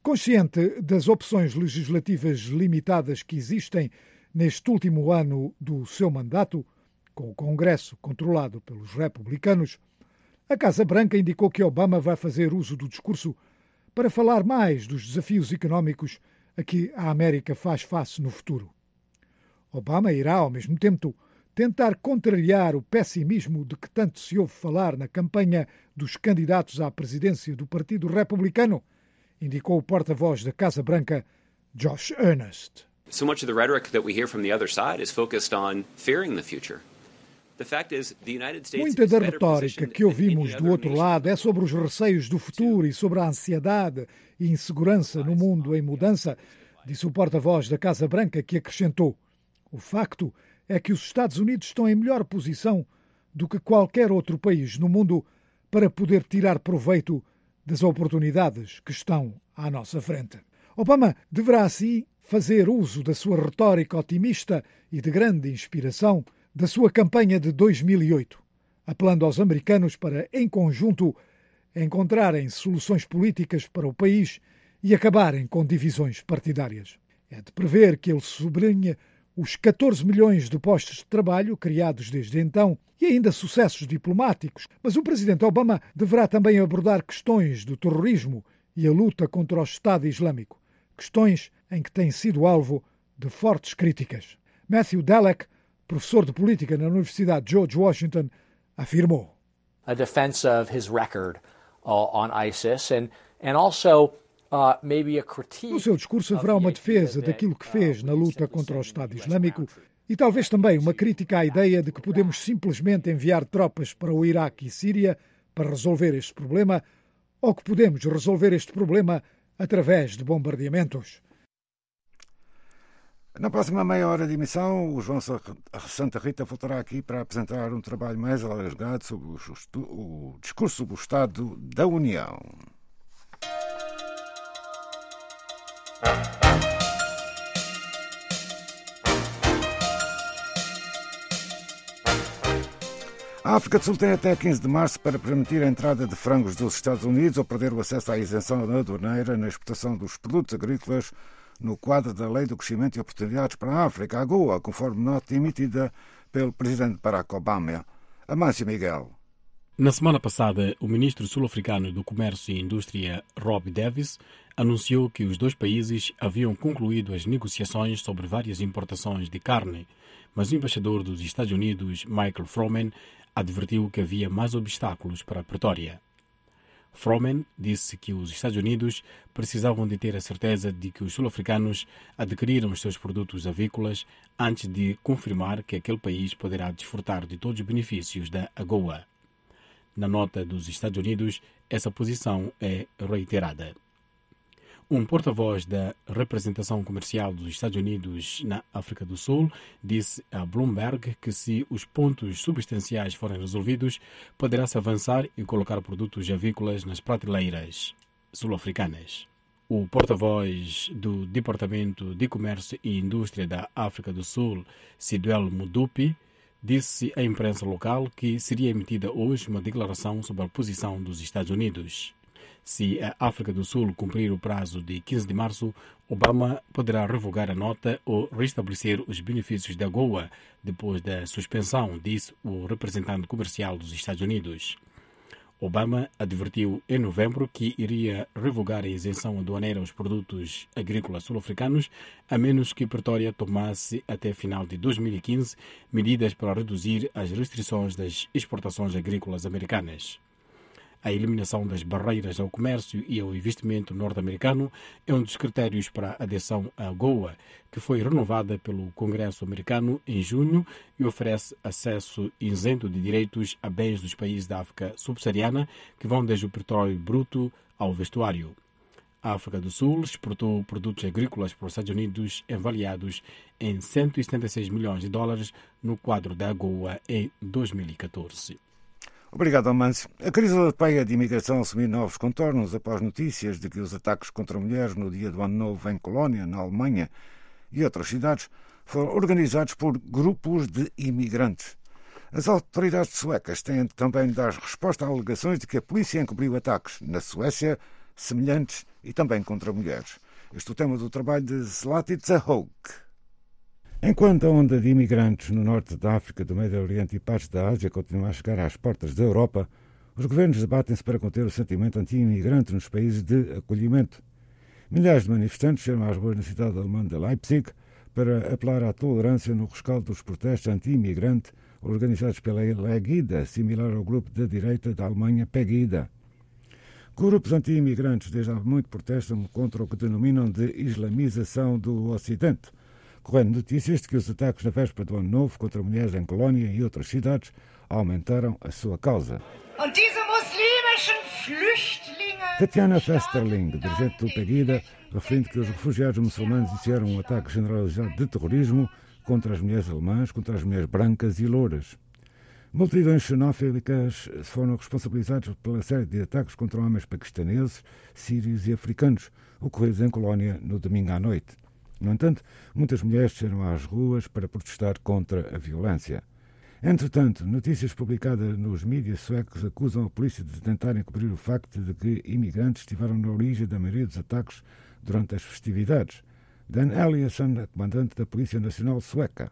Consciente das opções legislativas limitadas que existem neste último ano do seu mandato, com o Congresso controlado pelos republicanos, a Casa Branca indicou que Obama vai fazer uso do discurso para falar mais dos desafios económicos a que a América faz face no futuro. Obama irá, ao mesmo tempo, tentar contrariar o pessimismo de que tanto se ouve falar na campanha dos candidatos à presidência do Partido Republicano, indicou o porta-voz da Casa Branca, Josh Earnest. So much of the rhetoric that we hear from the other side is focused on fearing the future. The fact is, the United States Muita da retórica que ouvimos do outro lado é sobre os receios do futuro e sobre a ansiedade e insegurança no mundo em mudança, disse o porta-voz da Casa Branca, que acrescentou: o facto é que os Estados Unidos estão em melhor posição do que qualquer outro país no mundo para poder tirar proveito das oportunidades que estão à nossa frente. Obama deverá, assim, fazer uso da sua retórica otimista e de grande inspiração da sua campanha de 2008, apelando aos americanos para, em conjunto, encontrarem soluções políticas para o país e acabarem com divisões partidárias. É de prever que ele sublinhe os 14 milhões de postos de trabalho criados desde então e ainda sucessos diplomáticos, mas o presidente Obama deverá também abordar questões do terrorismo e a luta contra o Estado Islâmico, questões em que tem sido alvo de fortes críticas. Matthew Dallek, professor de política na Universidade George Washington, afirmou: a defense of his record on ISIS and also no seu discurso haverá uma defesa daquilo que fez na luta contra o Estado Islâmico e talvez também uma crítica à ideia de que podemos simplesmente enviar tropas para o Iraque e Síria para resolver este problema, ou que podemos resolver este problema através de bombardeamentos. Na próxima meia hora de emissão, o João Santa Rita voltará aqui para apresentar um trabalho mais alargado sobre o discurso do Estado da União. A África do Sul tem até 15 de março para permitir a entrada de frangos dos Estados Unidos ou perder o acesso à isenção aduaneira na exportação dos produtos agrícolas no quadro da Lei do Crescimento e Oportunidades para a África, a AGOA, conforme nota emitida pelo presidente Barack Obama. Amâncio Miguel. Na semana passada, o ministro sul-africano do Comércio e Indústria, Rob Davis, anunciou que os dois países haviam concluído as negociações sobre várias importações de carne, mas o embaixador dos Estados Unidos, Michael Froman, advertiu que havia mais obstáculos para a Pretória. Froman disse que os Estados Unidos precisavam de ter a certeza de que os sul-africanos adquiriram os seus produtos avícolas antes de confirmar que aquele país poderá desfrutar de todos os benefícios da AGOA. Na nota dos Estados Unidos, essa posição é reiterada. Um porta-voz da representação comercial dos Estados Unidos na África do Sul disse a Bloomberg que, se os pontos substanciais forem resolvidos, poderá-se avançar e colocar produtos avícolas nas prateleiras sul-africanas. O porta-voz do Departamento de Comércio e Indústria da África do Sul, Sidwell Mudupi, disse à imprensa local que seria emitida hoje uma declaração sobre a posição dos Estados Unidos. Se a África do Sul cumprir o prazo de 15 de março, Obama poderá revogar a nota ou restabelecer os benefícios da AGOA depois da suspensão, disse o representante comercial dos Estados Unidos. Obama advertiu em novembro que iria revogar a isenção aduaneira aos produtos agrícolas sul-africanos, a menos que Pretória tomasse até final de 2015 medidas para reduzir as restrições das exportações agrícolas americanas. A eliminação das barreiras ao comércio e ao investimento norte-americano é um dos critérios para a adesão à AGOA, que foi renovada pelo Congresso americano em junho e oferece acesso isento de direitos a bens dos países da África subsaariana, que vão desde o petróleo bruto ao vestuário. A África do Sul exportou produtos agrícolas para os Estados Unidos avaliados em 176 milhões de dólares no quadro da AGOA em 2014. Obrigado, Amâncio. A crise europeia de imigração assumiu novos contornos após notícias de que os ataques contra mulheres no dia do Ano Novo em Colónia, na Alemanha, e outras cidades foram organizados por grupos de imigrantes. As autoridades suecas têm também de dar resposta a alegações de que a polícia encobriu ataques na Suécia semelhantes e também contra mulheres. Este é o tema do trabalho de Zlatitsa Hogue. Enquanto a onda de imigrantes no norte da África, do Médio Oriente e partes da Ásia continua a chegar às portas da Europa, os governos debatem-se para conter o sentimento anti-imigrante nos países de acolhimento. Milhares de manifestantes chegaram às ruas na cidade alemã de Leipzig para apelar à tolerância no rescaldo dos protestos anti-imigrante organizados pela Legida, similar ao grupo da direita da Alemanha Pegida. Grupos anti-imigrantes desde há muito protestam contra o que denominam de islamização do Ocidente, correndo notícias de que os ataques na véspera do Ano Novo contra mulheres em Colónia e outras cidades aumentaram a sua causa. Tatiana Festerling, dirigente do Pegida, referindo que os refugiados muçulmanos iniciaram um ataque generalizado de terrorismo contra as mulheres alemãs, contra as mulheres brancas e louras. Multidões xenófobicas foram responsabilizadas pela série de ataques contra homens paquistaneses, sírios e africanos, ocorridos em Colónia no domingo à noite. No entanto, muitas mulheres desceram às ruas para protestar contra a violência. Entretanto, notícias publicadas nos mídias suecos acusam a polícia de tentar encobrir o facto de que imigrantes estiveram na origem da maioria dos ataques durante as festividades. Dan Eliasson, comandante da Polícia Nacional Sueca.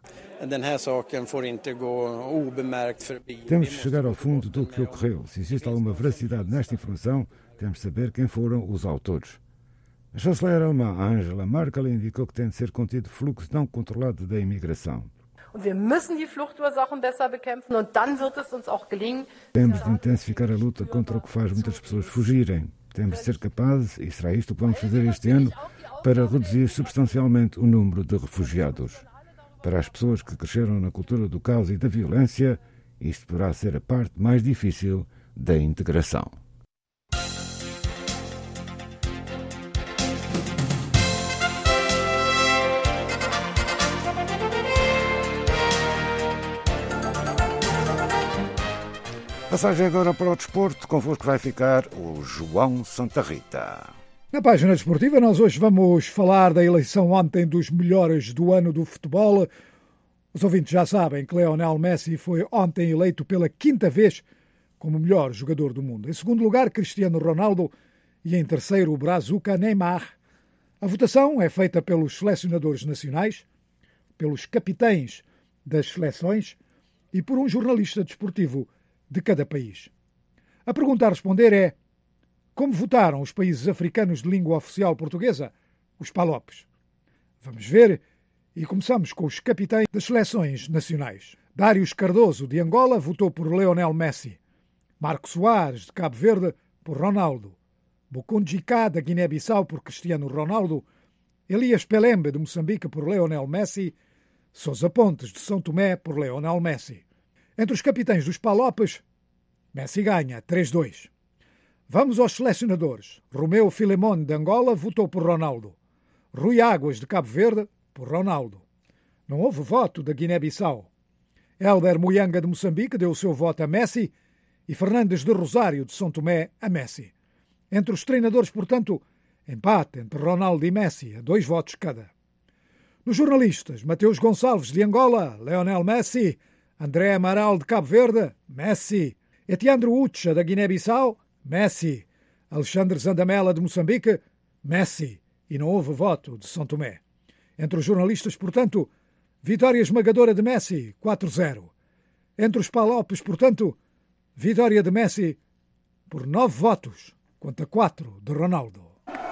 Temos de chegar ao fundo do que ocorreu. Se existe alguma veracidade nesta informação, temos de saber quem foram os autores. A chanceler alemã Angela Merkel indicou que tem de ser contido o fluxo não controlado da imigração. Temos de intensificar a luta contra o que faz muitas pessoas fugirem. Temos de ser capazes, e será isto que vamos fazer este ano, para reduzir substancialmente o número de refugiados. Para as pessoas que cresceram na cultura do caos e da violência, isto poderá ser a parte mais difícil da integração. Passagem agora para o desporto, convosco vai ficar o João Santa Rita. Na página desportiva, nós hoje vamos falar da eleição ontem dos melhores do ano do futebol. Os ouvintes já sabem que Lionel Messi foi ontem eleito pela 5ª vez como o melhor jogador do mundo. Em segundo lugar, Cristiano Ronaldo e em terceiro, o brazuca Neymar. A votação é feita pelos selecionadores nacionais, pelos capitães das seleções e por um jornalista desportivo de cada país. A pergunta a responder é: como votaram os países africanos de língua oficial portuguesa? Os PALOPs. Vamos ver e começamos com os capitães das seleções nacionais. Dários Cardoso, de Angola, votou por Lionel Messi. Marco Soares, de Cabo Verde, por Ronaldo. Bocundjika, da Guiné-Bissau, por Cristiano Ronaldo. Elias Pelembe, de Moçambique, por Lionel Messi. Sousa Pontes, de São Tomé, por Lionel Messi. Entre os capitães dos PALOPes, Messi ganha 3-2. Vamos aos selecionadores. Romeu Filemón, de Angola, votou por Ronaldo. Rui Águas, de Cabo Verde, por Ronaldo. Não houve voto da Guiné-Bissau. Hélder Muyanga, de Moçambique, deu o seu voto a Messi e Fernandes de Rosário, de São Tomé, a Messi. Entre os treinadores, portanto, empate entre Ronaldo e Messi, a 2 votos cada. Nos jornalistas, Mateus Gonçalves, de Angola, Lionel Messi. André Amaral, de Cabo Verde, Messi. Etiandro Ucha, da Guiné-Bissau, Messi. Alexandre Zandamela, de Moçambique, Messi. E não houve voto de São Tomé. Entre os jornalistas, portanto, vitória esmagadora de Messi, 4-0. Entre os PALOPes, portanto, vitória de Messi por 9 votos, contra 4 de Ronaldo.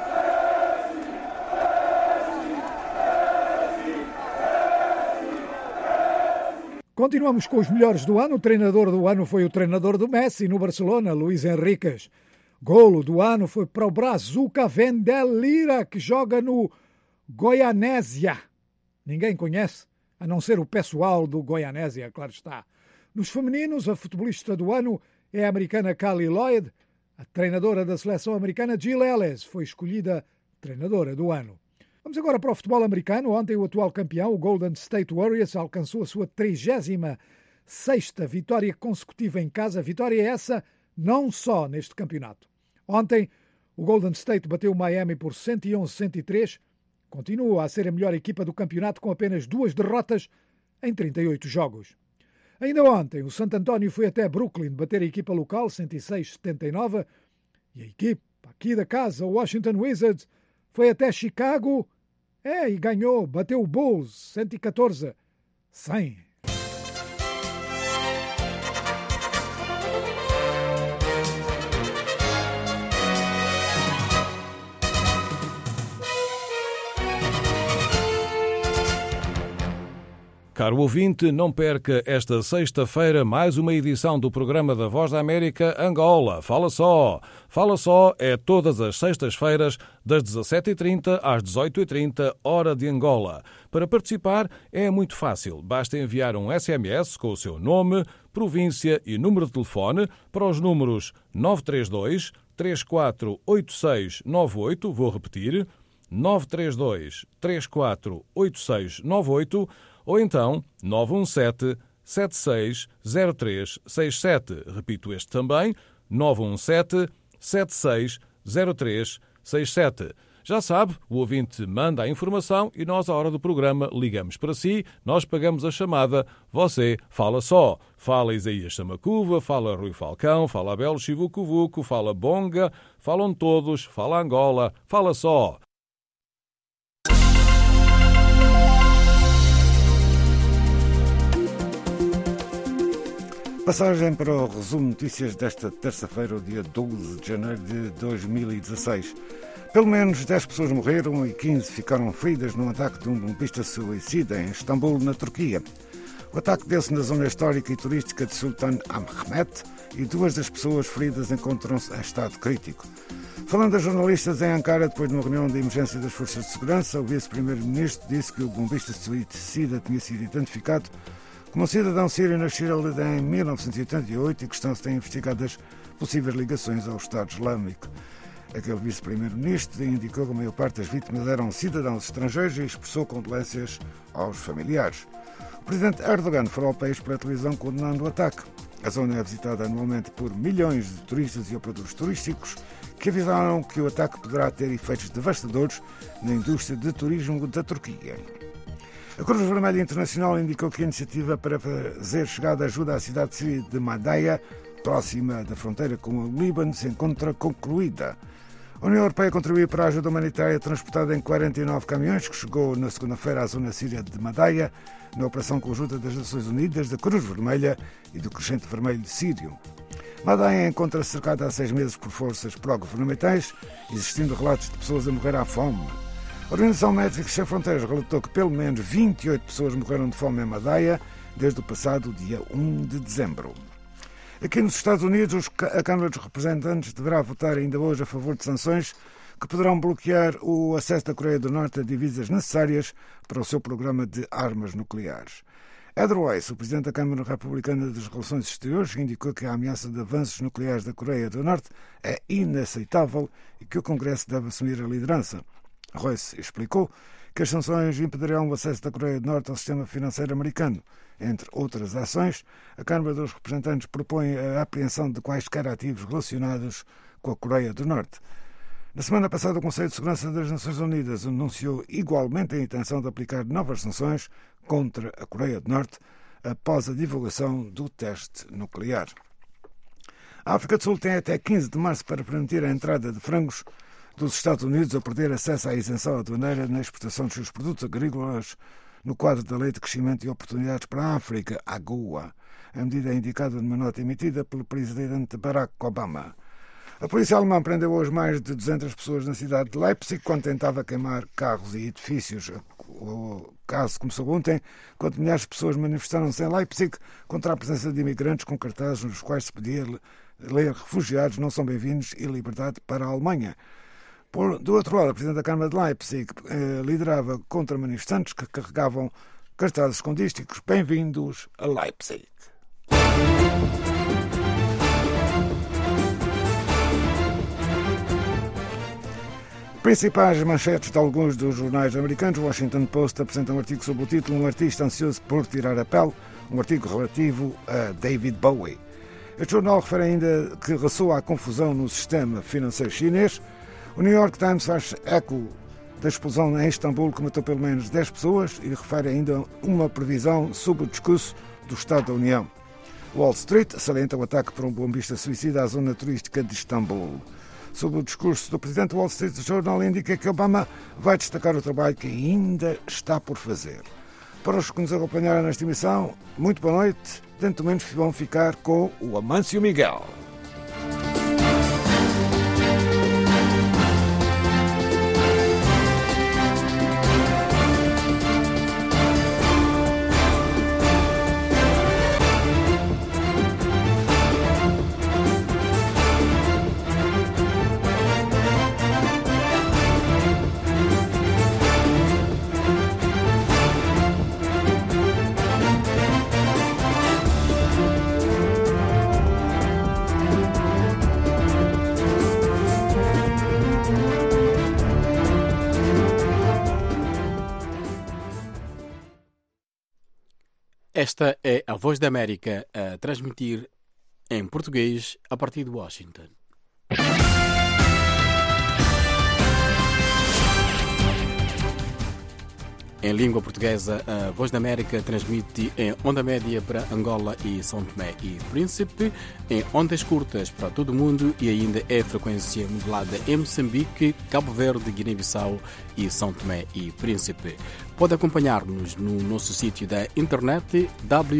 Continuamos com os melhores do ano. O treinador do ano foi o treinador do Messi no Barcelona, Luís Henriques. Golo do ano foi para o brazuca Wendel Lira, que joga no Goianésia. Ninguém conhece, a não ser o pessoal do Goianésia, claro está. Nos femininos, a futebolista do ano é a americana Callie Lloyd. A treinadora da seleção americana, Jill Ellis, foi escolhida treinadora do ano. Vamos agora para o futebol americano. Ontem o atual campeão, o Golden State Warriors, alcançou a sua 36ª vitória consecutiva em casa. Vitória essa não só neste campeonato. Ontem o Golden State bateu o Miami por 111-103. Continua a ser a melhor equipa do campeonato com apenas 2 derrotas em 38 jogos. Ainda ontem o Santo António foi até Brooklyn bater a equipa local 106-79 e a equipa Aqui da casa, o Washington Wizards foi até Chicago e ganhou, bateu o Bulls 114-100. Caro ouvinte, não perca esta sexta-feira mais uma edição do programa da Voz da América Angola. Fala só! Fala só é todas as sextas-feiras, das 17h30 às 18h30, hora de Angola. Para participar é muito fácil. Basta enviar um SMS com o seu nome, província e número de telefone para os números 932 348698, vou repetir, 932 348698, ou então 917-760367. Repito este também, 917-760367. Já sabe, o ouvinte manda a informação e nós, à hora do programa, ligamos para si, nós pagamos a chamada, você fala só. Fala Isaías Samacuva, fala Rui Falcão, fala Abel Chivucovuco, fala Bonga, falam todos, fala Angola, fala só. Passagem para o resumo de notícias desta terça-feira, o dia 12 de janeiro de 2016. Pelo menos 10 pessoas morreram e 15 ficaram feridas num ataque de um bombista suicida em Istambul, na Turquia. O ataque deu-se na zona histórica e turística de Sultan Ahmet e 2 das pessoas feridas encontram-se em estado crítico. Falando a jornalistas em Ankara, depois de uma reunião de emergência das forças de segurança, o vice-primeiro-ministro disse que o bombista suicida tinha sido identificado como um cidadão sírio nascido em 1988 e que estão-se a investigar as possíveis ligações ao Estado Islâmico. Aquele vice-primeiro-ministro indicou que a maior parte das vítimas eram cidadãos estrangeiros e expressou condolências aos familiares. O presidente Erdogan falou ao país pela televisão condenando o ataque. A zona é visitada anualmente por milhões de turistas e operadores turísticos que avisaram que o ataque poderá ter efeitos devastadores na indústria de turismo da Turquia. A Cruz Vermelha Internacional indicou que a iniciativa para fazer chegada ajuda à cidade síria de Madaya, próxima da fronteira com o Líbano, se encontra concluída. A União Europeia contribuiu para a ajuda humanitária transportada em 49 caminhões que chegou na segunda-feira à zona síria de Madaya, na operação conjunta das Nações Unidas, da Cruz Vermelha e do Crescente Vermelho Sírio. Madaya encontra-se cercada há 6 meses por forças pró-governamentais, existindo relatos de pessoas a morrer à fome. A Organização Médicos Sem Fronteiras relatou que pelo menos 28 pessoas morreram de fome em Madaya desde o passado dia 1 de dezembro. Aqui nos Estados Unidos, a Câmara dos Representantes deverá votar ainda hoje a favor de sanções que poderão bloquear o acesso da Coreia do Norte a divisas necessárias para o seu programa de armas nucleares. Ed Royce, o presidente da Câmara Republicana das Relações Exteriores, indicou que a ameaça de avanços nucleares da Coreia do Norte é inaceitável e que o Congresso deve assumir a liderança. Royce explicou que as sanções impedirão o acesso da Coreia do Norte ao sistema financeiro americano. Entre outras ações, a Câmara dos Representantes propõe a apreensão de quaisquer ativos relacionados com a Coreia do Norte. Na semana passada, o Conselho de Segurança das Nações Unidas anunciou igualmente a intenção de aplicar novas sanções contra a Coreia do Norte após a divulgação do teste nuclear. A África do Sul tem até 15 de março para permitir a entrada de frangos dos Estados Unidos a perder acesso à isenção aduaneira na exportação dos seus produtos agrícolas no quadro da Lei de Crescimento e Oportunidades para a África, AGOA. A medida é indicada numa nota emitida pelo presidente Barack Obama. A polícia alemã prendeu hoje mais de 200 pessoas na cidade de Leipzig quando tentava queimar carros e edifícios. O caso começou ontem, quando milhares de pessoas manifestaram-se em Leipzig contra a presença de imigrantes com cartazes nos quais se pedia ler refugiados não são bem-vindos e liberdade para a Alemanha. Do outro lado, a Presidente da Câmara de Leipzig liderava contra manifestantes que carregavam cartazes com dísticos bem-vindos a Leipzig. Principais manchetes de alguns dos jornais americanos. O Washington Post apresenta um artigo sob o título "Um artista ansioso por tirar a pele", um artigo relativo a David Bowie. Este jornal refere ainda que ressoa a confusão no sistema financeiro chinês. O New York Times faz eco da explosão em Istambul que matou pelo menos 10 pessoas e refere ainda uma previsão sobre o discurso do Estado da União. Wall Street salienta o ataque por um bombista suicida à zona turística de Istambul. sobre o discurso do presidente. O Wall Street Journal indica que Obama vai destacar o trabalho que ainda está por fazer. Para os que nos acompanharam nesta emissão, muito boa noite. Dentro do menos vão ficar com o Amâncio Miguel. Esta é a Voz da América a transmitir em português a partir de Washington. Em língua portuguesa, a Voz da América transmite em onda média para Angola e São Tomé e Príncipe, em ondas curtas para todo o mundo e ainda é frequência modulada em Moçambique, Cabo Verde, Guiné-Bissau e São Tomé e Príncipe. Pode acompanhar-nos no nosso sítio da internet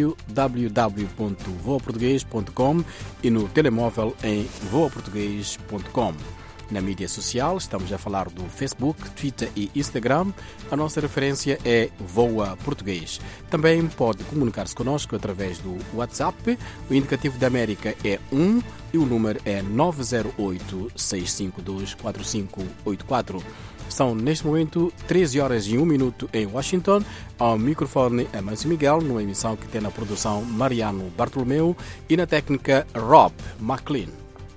www.voaportugues.com e no telemóvel em voaportugues.com. Na mídia social, estamos a falar do Facebook, Twitter e Instagram. A nossa referência é Voa Português. Também pode comunicar-se connosco através do WhatsApp. O indicativo da América é 1 e o número é 908-652-4584. São, neste momento, 13 horas e 1 minuto em Washington. Ao microfone é Amâncio Miguel, numa emissão que tem na produção Mariano Bartolomeu e na técnica Rob McLean.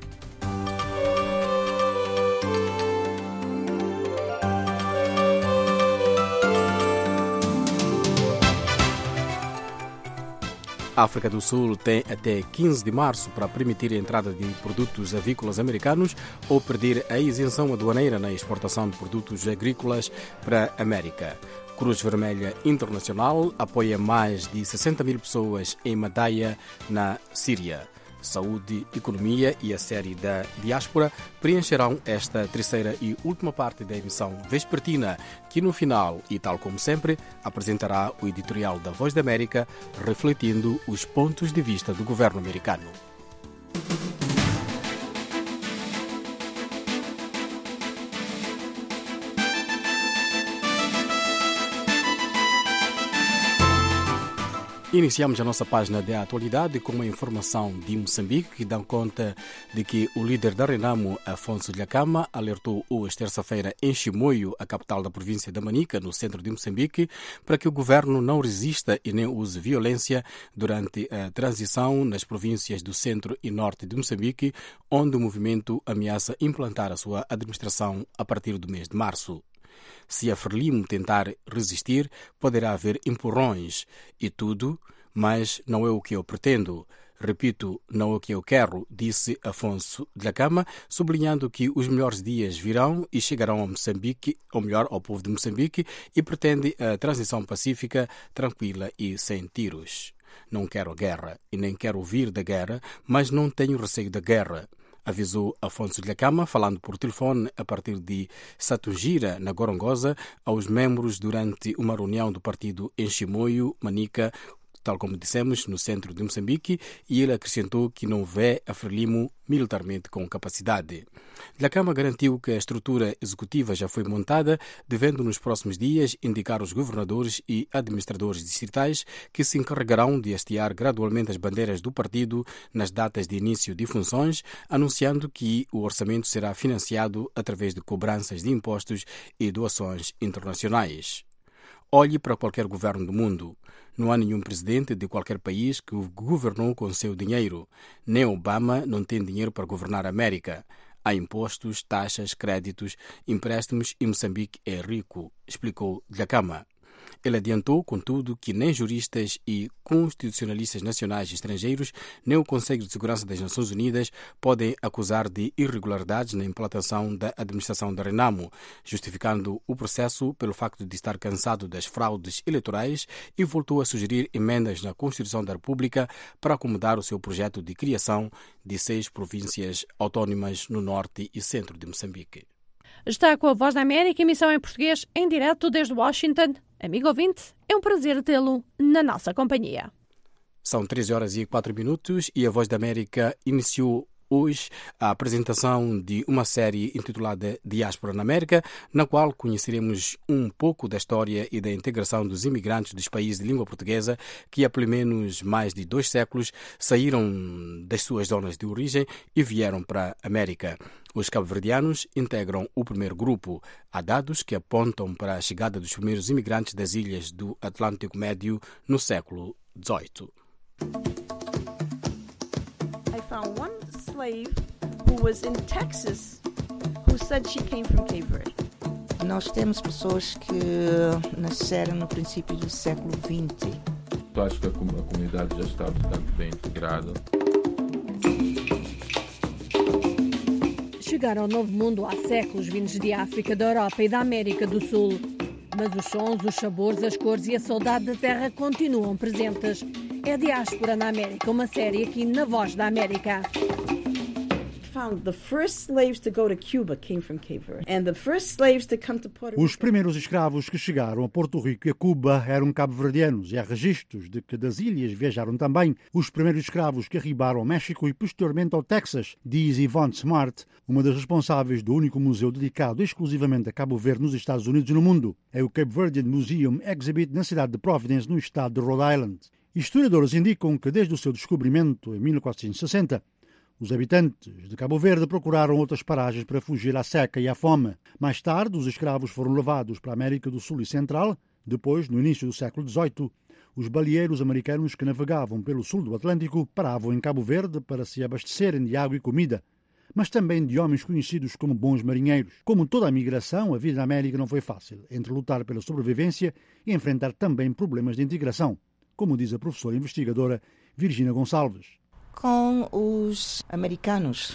A África do Sul tem até 15 de março para permitir a entrada de produtos avícolas americanos ou pedir a isenção aduaneira na exportação de produtos agrícolas para a América. Cruz Vermelha Internacional apoia mais de 60 mil pessoas em Madaia, na Síria. Saúde, Economia e a série da Diáspora preencherão esta terceira e última parte da emissão vespertina, que no final, e tal como sempre, apresentará o editorial da Voz da América, refletindo os pontos de vista do governo americano. Iniciamos a nossa página de atualidade com uma informação de Moçambique que dá conta de que o líder da Renamo, Afonso Dhlakama, alertou hoje, terça-feira, em Chimoio, a capital da província da Manica, no centro de Moçambique, para que o governo não resista e nem use violência durante a transição nas províncias do centro e norte de Moçambique, onde o movimento ameaça implantar a sua administração a partir do mês de março. Se a Frelimo tentar resistir, poderá haver empurrões e tudo, mas não é o que eu pretendo. Repito, não é o que eu quero, disse Afonso Dhlakama, sublinhando que os melhores dias virão e chegarão a Moçambique, ou melhor, ao povo de Moçambique, e pretende a transição pacífica, tranquila e sem tiros. Não quero guerra e nem quero ouvir da guerra, mas não tenho receio da guerra, avisou Afonso Dhlakama, falando por telefone a partir de Satungira, na Gorongosa, aos membros durante uma reunião do partido em Chimoio, Manica, tal como dissemos, no centro de Moçambique, e ele acrescentou que não vê a Frelimo militarmente com capacidade. Dhlakama garantiu que a estrutura executiva já foi montada, devendo nos próximos dias indicar os governadores e administradores distritais que se encarregarão de hastear gradualmente as bandeiras do partido nas datas de início de funções, anunciando que o orçamento será financiado através de cobranças de impostos e doações internacionais. Olhe para qualquer governo do mundo. Não há nenhum presidente de qualquer país que o governou com seu dinheiro. Nem Obama não tem dinheiro para governar a América. Há impostos, taxas, créditos, empréstimos e Moçambique é rico, explicou Dhlakama. Ele adiantou, contudo, que nem juristas e constitucionalistas nacionais e estrangeiros, nem o Conselho de Segurança das Nações Unidas podem acusar de irregularidades na implantação da administração da Renamo, justificando o processo pelo facto de estar cansado das fraudes eleitorais e voltou a sugerir emendas na Constituição da República para acomodar o seu projeto de criação de 6 províncias autónomas no norte e centro de Moçambique. Está com a Voz da América, emissão em português, em direto desde Washington. Amigo ouvinte, é um prazer tê-lo na nossa companhia. São 13h04 e a Voz da América iniciou hoje a apresentação de uma série intitulada Diáspora na América, na qual conheceremos um pouco da história e da integração dos imigrantes dos países de língua portuguesa que há pelo menos mais de 2 séculos saíram das suas zonas de origem e vieram para a América. Os cabo-verdianos integram o primeiro grupo. Há dados que apontam para a chegada dos primeiros imigrantes das ilhas do Atlântico Médio no século XVIII. I found one slave who was in Texas who said she came from Cape Verde. Nós temos pessoas que nasceram no princípio do século XX. Eu acho que a comunidade já está bastante bem integrada. Chegaram ao Novo Mundo há séculos vindos de África, da Europa e da América do Sul. Mas os sons, os sabores, as cores e a saudade da terra continuam presentes. É Diáspora na América, uma série aqui na Voz da América. Found the first slaves to go to Cuba came from Cape Verde, and the first slaves to come to Puerto Rico. Os primeiros escravos que chegaram a Porto Rico e a Cuba eram cabo-verdianos e há registros de que das ilhas viajaram também os primeiros escravos que arribaram ao México e posteriormente ao Texas, diz Yvonne Smart, uma das responsáveis do único museu dedicado exclusivamente a Cabo Verde nos Estados Unidos e no mundo. É o Cape Verdean Museum Exhibit na cidade de Providence, no estado de Rhode Island. Historiadores indicam que desde o seu descobrimento, em 1460, os habitantes de Cabo Verde procuraram outras paragens para fugir à seca e à fome. Mais tarde, os escravos foram levados para a América do Sul e Central. Depois, no início do século XVIII, os baleeiros americanos que navegavam pelo sul do Atlântico paravam em Cabo Verde para se abastecerem de água e comida, mas também de homens conhecidos como bons marinheiros. Como toda a migração, a vida na América não foi fácil, entre lutar pela sobrevivência e enfrentar também problemas de integração, como diz a professora investigadora Virginia Gonçalves. Com os americanos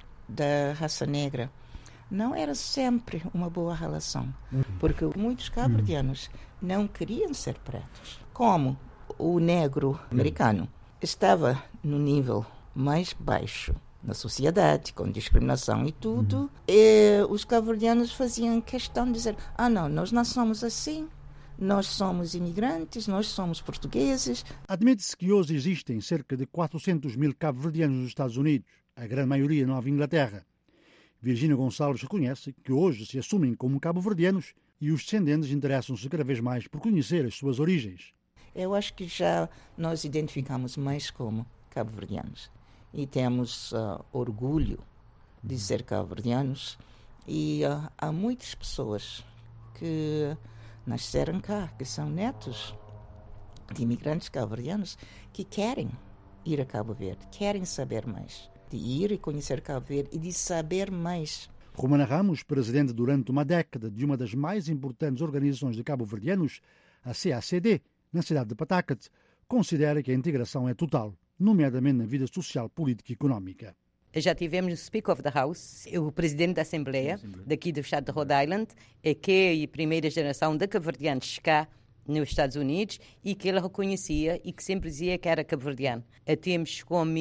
da raça negra, não era sempre uma boa relação, porque muitos cabo-verdianos não queriam ser pretos. Como o negro americano estava no nível mais baixo na sociedade, com discriminação e tudo, e os cabo-verdianos faziam questão de dizer, não, nós não somos assim. Nós somos imigrantes, nós somos portugueses. Admite-se que hoje existem cerca de 400 mil cabo-verdianos nos Estados Unidos, a grande maioria na Nova Inglaterra. Virginia Gonçalves reconhece que hoje se assumem como cabo-verdianos e os descendentes interessam-se cada vez mais por conhecer as suas origens. Eu acho que já nós identificamos mais como cabo-verdianos e temos orgulho de ser cabo-verdianos e há muitas pessoas que nasceram cá, que são netos de imigrantes cabo-verdianos, que querem ir a Cabo Verde, querem saber mais, de ir e conhecer Cabo Verde e de saber mais. Romana Ramos, presidente durante uma década de uma das mais importantes organizações de cabo-verdianos, a CACD, na cidade de Pawtucket, considera que a integração é total, nomeadamente na vida social, política e económica. Já tivemos o Speaker of the House, o presidente da Assembleia, daqui do estado de Rhode Island, que é a primeira geração de cabo-verdianos cá nos Estados Unidos e que ele reconhecia e que sempre dizia que era cabo-verdiano. Temos como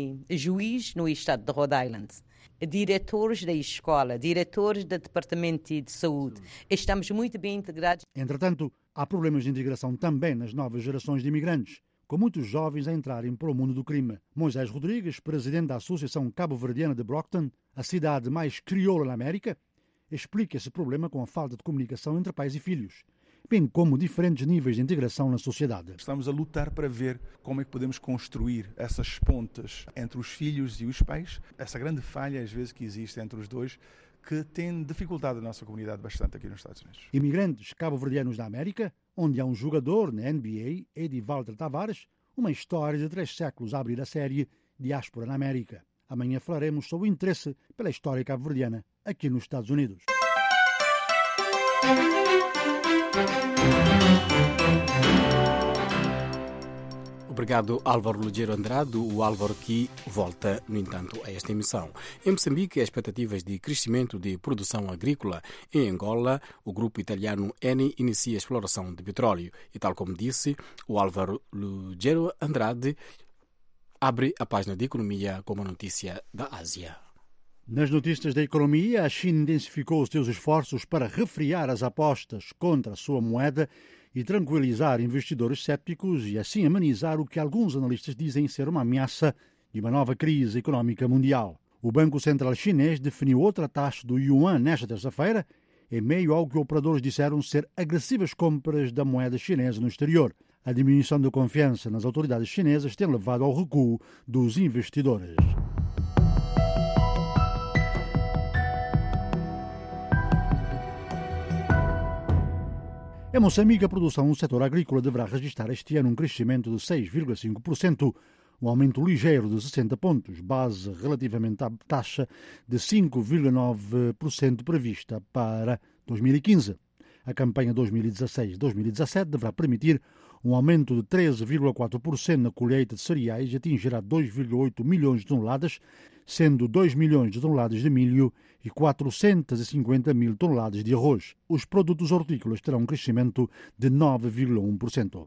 juiz no estado de Rhode Island, diretores da escola, diretores do departamento de saúde. Estamos muito bem integrados. Entretanto, há problemas de integração também nas novas gerações de imigrantes, com muitos jovens a entrarem para o mundo do crime. Moisés Rodrigues, presidente da Associação Cabo-Verdiana de Brockton, a cidade mais crioula na América, explica esse problema com a falta de comunicação entre pais e filhos, bem como diferentes níveis de integração na sociedade. Estamos a lutar para ver como é que podemos construir essas pontes entre os filhos e os pais, essa grande falha às vezes que existe entre os dois, que tem dificultado a nossa comunidade bastante aqui nos Estados Unidos. Imigrantes cabo-verdianos da América, onde há um jogador na NBA, Eddie Walter Tavares, uma história de 3 séculos a abrir a série Diáspora na América. Amanhã falaremos sobre o interesse pela história cabo-verdiana aqui nos Estados Unidos. Obrigado, Álvaro Lugero Andrade, o Álvaro que volta, no entanto, a esta emissão. Em Moçambique, as expectativas de crescimento de produção agrícola. Em Angola, o grupo italiano Eni inicia a exploração de petróleo. E tal como disse, o Álvaro Lugero Andrade abre a página de economia com uma notícia da Ásia. Nas notícias da economia, a China intensificou os seus esforços para refriar as apostas contra a sua moeda e tranquilizar investidores cépticos e assim amenizar o que alguns analistas dizem ser uma ameaça de uma nova crise económica mundial. O Banco Central Chinês definiu outra taxa do yuan nesta terça-feira, em meio ao que operadores disseram ser agressivas compras da moeda chinesa no exterior. A diminuição da confiança nas autoridades chinesas tem levado ao recuo dos investidores. Em Moçambique, a produção no setor agrícola deverá registrar este ano um crescimento de 6,5%, um aumento ligeiro de 60 pontos, base relativamente à taxa de 5,9% prevista para 2015. A campanha 2016-2017 deverá permitir um aumento de 13,4% na colheita de cereais e atingirá 2,8 milhões de toneladas, sendo 2 milhões de toneladas de milho e 450 mil toneladas de arroz. Os produtos hortícolas terão um crescimento de 9,1%.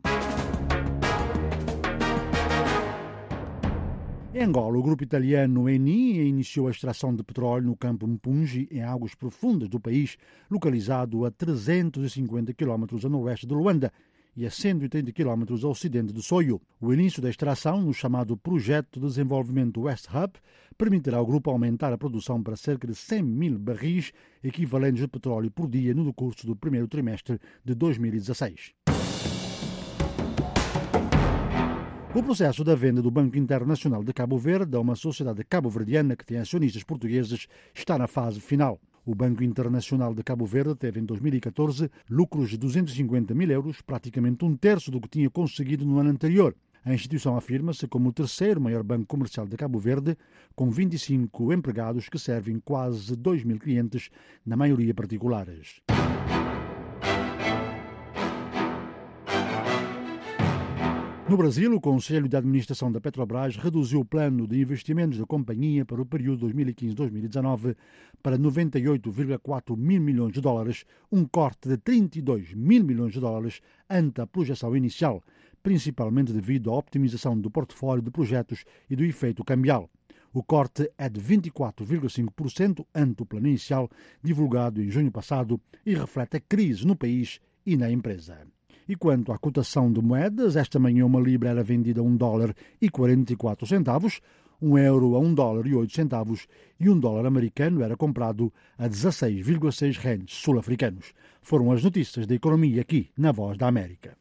Em Angola, o grupo italiano Eni iniciou a extração de petróleo no campo Mpungi, em águas profundas do país, localizado a 350 km a noroeste de Luanda e a 130 km a ocidente de Soio. O início da extração, no chamado Projeto de Desenvolvimento West Hub, permitirá ao grupo aumentar a produção para cerca de 100 mil barris equivalentes de petróleo por dia no decurso do primeiro trimestre de 2016. O processo da venda do Banco Internacional de Cabo Verde a uma sociedade cabo-verdiana que tem acionistas portugueses está na fase final. O Banco Internacional de Cabo Verde teve em 2014 lucros de 250 mil euros, praticamente um terço do que tinha conseguido no ano anterior. A instituição afirma-se como o terceiro maior banco comercial de Cabo Verde, com 25 empregados que servem quase 2 mil clientes, na maioria particulares. No Brasil, o Conselho de Administração da Petrobras reduziu o plano de investimentos da companhia para o período 2015-2019 para 98,4 mil milhões de dólares, um corte de 32 mil milhões de dólares ante a projeção inicial, principalmente devido à optimização do portfólio de projetos e do efeito cambial. O corte é de 24,5% ante o plano inicial, divulgado em junho passado, e reflete a crise no país e na empresa. E quanto à cotação de moedas, esta manhã uma libra era vendida a $1,44, um euro a $1,08 e um dólar americano era comprado a 16,6 rands sul-africanos. Foram as notícias da economia aqui na Voz da América.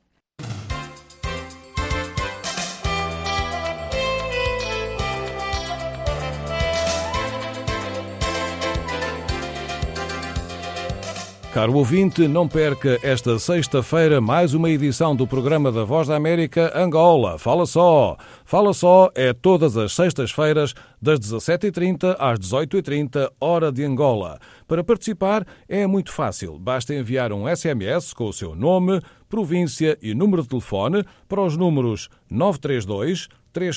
Caro ouvinte, não perca esta sexta-feira mais uma edição do programa da Voz da América Angola. Fala só! Fala só é todas as sextas-feiras, das 17h30 às 18h30, hora de Angola. Para participar é muito fácil. Basta enviar um SMS com o seu nome, província e número de telefone para os números 932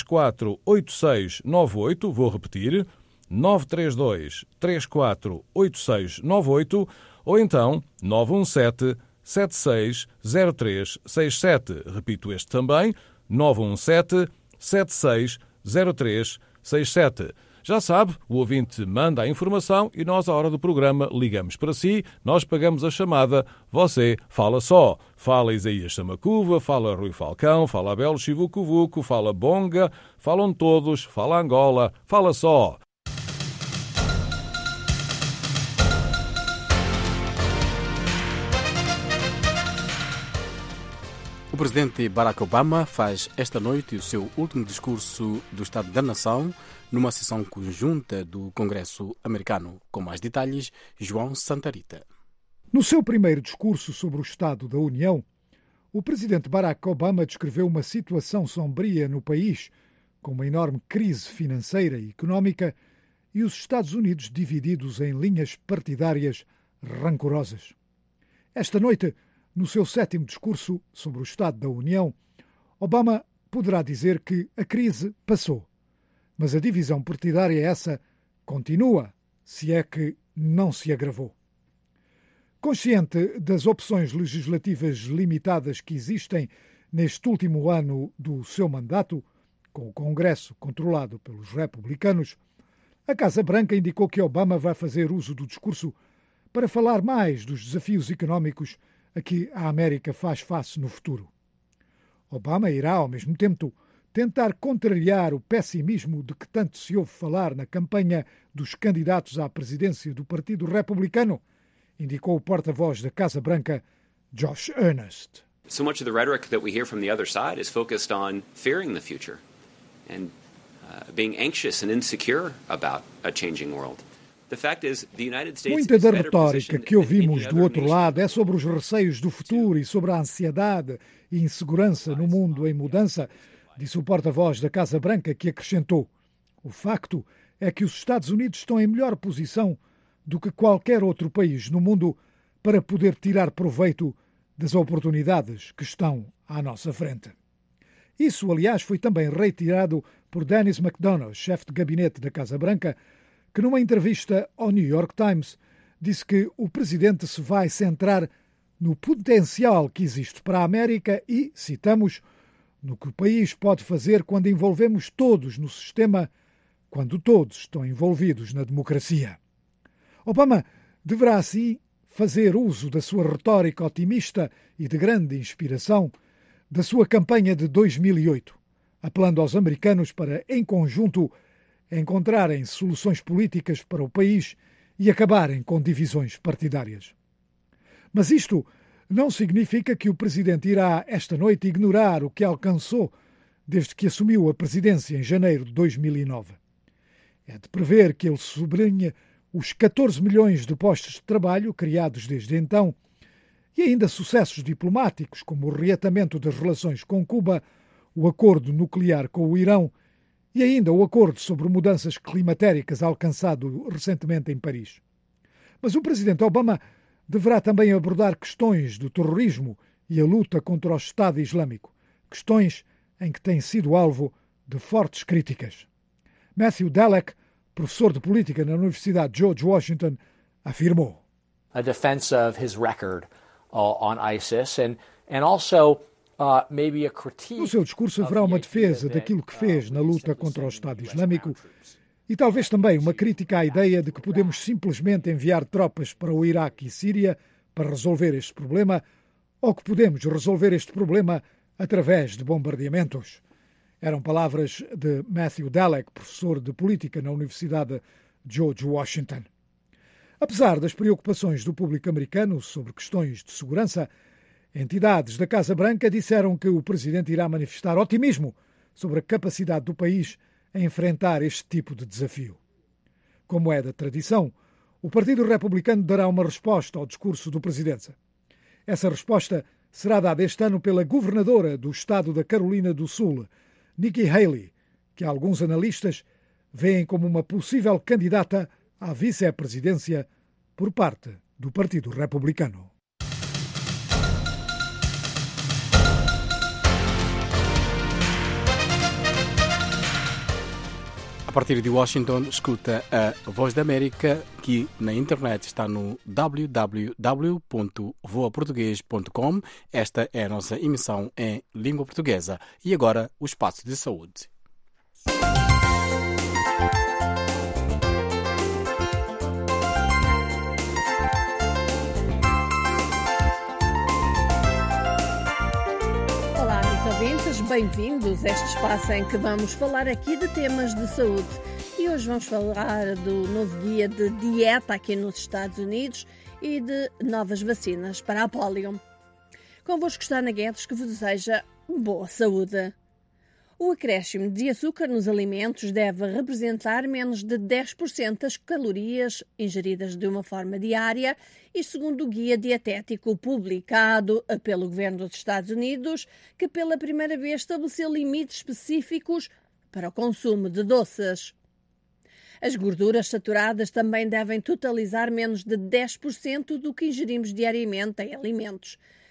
348698, vou repetir, 932 348698, ou então 917-760367. Repito este também, 917-760367. Já sabe, o ouvinte manda a informação e nós, à hora do programa, ligamos para si, nós pagamos a chamada, você fala só. Fala Isaías Samacuva, fala Rui Falcão, fala Abel Chivucuvuco, fala Bonga, falam todos, fala Angola, fala só. O presidente Barack Obama faz esta noite o seu último discurso do Estado da Nação numa sessão conjunta do Congresso americano. Com mais detalhes, João Santarita. No seu primeiro discurso sobre o Estado da União, o presidente Barack Obama descreveu uma situação sombria no país, com uma enorme crise financeira e económica e os Estados Unidos divididos em linhas partidárias rancorosas. Esta noite, no seu sétimo discurso sobre o Estado da União, Obama poderá dizer que a crise passou. Mas a divisão partidária essa continua, se é que não se agravou. Consciente das opções legislativas limitadas que existem neste último ano do seu mandato, com o Congresso controlado pelos republicanos, a Casa Branca indicou que Obama vai fazer uso do discurso para falar mais dos desafios económicos a que a América faz face no futuro. Obama irá, ao mesmo tempo, tentar contrariar o pessimismo de que tanto se ouve falar na campanha dos candidatos à presidência do Partido Republicano, indicou o porta-voz da Casa Branca, Josh Earnest. So much of the rhetoric that we hear from the other side is focused on fearing the future and being anxious and insecure about a changing world. The fact is, the United States Muita is da better retórica positioned que than ouvimos any do other outro nation. lado é sobre os receios do futuro e sobre a ansiedade e insegurança no mundo em mudança, disse o porta-voz da Casa Branca, que acrescentou: o facto é que os Estados Unidos estão em melhor posição do que qualquer outro país no mundo para poder tirar proveito das oportunidades que estão à nossa frente. Isso, aliás, foi também reiterado por Denis McDonough, chefe de gabinete da Casa Branca, que numa entrevista ao New York Times disse que o presidente se vai centrar no potencial que existe para a América e, citamos, no que o país pode fazer quando envolvemos todos no sistema, quando todos estão envolvidos na democracia. Obama deverá, assim, fazer uso da sua retórica otimista e de grande inspiração da sua campanha de 2008, apelando aos americanos para, em conjunto, encontrarem soluções políticas para o país e acabarem com divisões partidárias. Mas isto não significa que o presidente irá, esta noite, ignorar o que alcançou desde que assumiu a presidência em janeiro de 2009. É de prever que ele sublinhe os 14 milhões de postos de trabalho criados desde então e ainda sucessos diplomáticos, como o reatamento das relações com Cuba, o acordo nuclear com o Irão e ainda o acordo sobre mudanças climatéricas alcançado recentemente em Paris. Mas o presidente Obama deverá também abordar questões do terrorismo e a luta contra o Estado Islâmico, questões em que tem sido alvo de fortes críticas. Matthew Dallek, professor de política na Universidade George Washington, afirmou: a defense of his record on ISIS and also maybe a critique. No seu discurso haverá uma defesa daquilo que fez na luta contra o Estado Islâmico e talvez também uma crítica à ideia de que podemos simplesmente enviar tropas para o Iraque e Síria para resolver este problema ou que podemos resolver este problema através de bombardeamentos. Eram palavras de Matthew Dallek, professor de política na Universidade George Washington. Apesar das preocupações do público americano sobre questões de segurança, entidades da Casa Branca disseram que o presidente irá manifestar otimismo sobre a capacidade do país a enfrentar este tipo de desafio. Como é da tradição, o Partido Republicano dará uma resposta ao discurso do presidente. Essa resposta será dada este ano pela governadora do estado da Carolina do Sul, Nikki Haley, que alguns analistas veem como uma possível candidata à vice-presidência por parte do Partido Republicano. A partir de Washington, escuta a Voz da América, que na internet está no www.voaportugues.com. Esta é a nossa emissão em língua portuguesa. E agora, o Espaço de Saúde. Ouvintes, bem-vindos a este espaço em que vamos falar aqui de temas de saúde. E hoje vamos falar do novo guia de dieta aqui nos Estados Unidos e de novas vacinas para a pólio. Convosco está Ana Guedes, que vos deseja boa saúde. O acréscimo de açúcar nos alimentos deve representar menos de 10% das calorias ingeridas de uma forma diária, e segundo o guia dietético publicado pelo governo dos Estados Unidos, que pela primeira vez estabeleceu limites específicos para o consumo de doces. As gorduras saturadas também devem totalizar menos de 10% do que ingerimos diariamente em alimentos.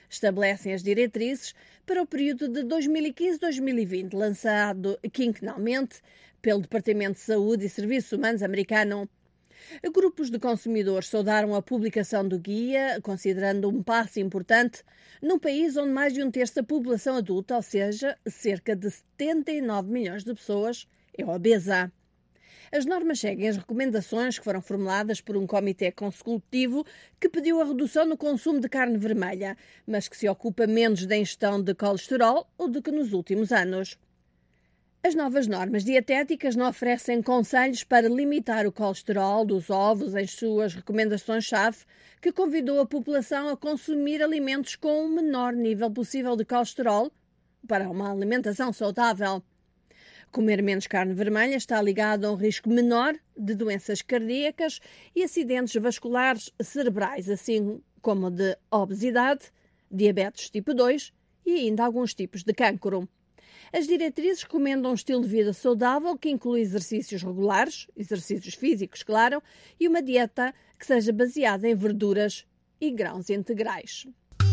estabelecem as diretrizes para o período de 2015-2020, lançado quinquenalmente pelo Departamento de Saúde e Serviços Humanos americano. Grupos de consumidores saudaram a publicação do guia, considerando um passo importante num país onde mais de um terço da população adulta, ou seja, cerca de 79 milhões de pessoas, é obesa. As normas seguem as recomendações que foram formuladas por um comitê consultivo que pediu a redução no consumo de carne vermelha, mas que se ocupa menos da ingestão de colesterol do que nos últimos anos. As novas normas dietéticas não oferecem conselhos para limitar o colesterol dos ovos em suas recomendações-chave, que convidou a população a consumir alimentos com o menor nível possível de colesterol para uma alimentação saudável. Comer menos carne vermelha está ligado a um risco menor de doenças cardíacas e acidentes vasculares cerebrais, assim como de obesidade, diabetes tipo 2 e ainda alguns tipos de cancro. As diretrizes recomendam um estilo de vida saudável que inclui exercícios regulares, exercícios físicos, claro, e uma dieta que seja baseada em verduras e grãos integrais.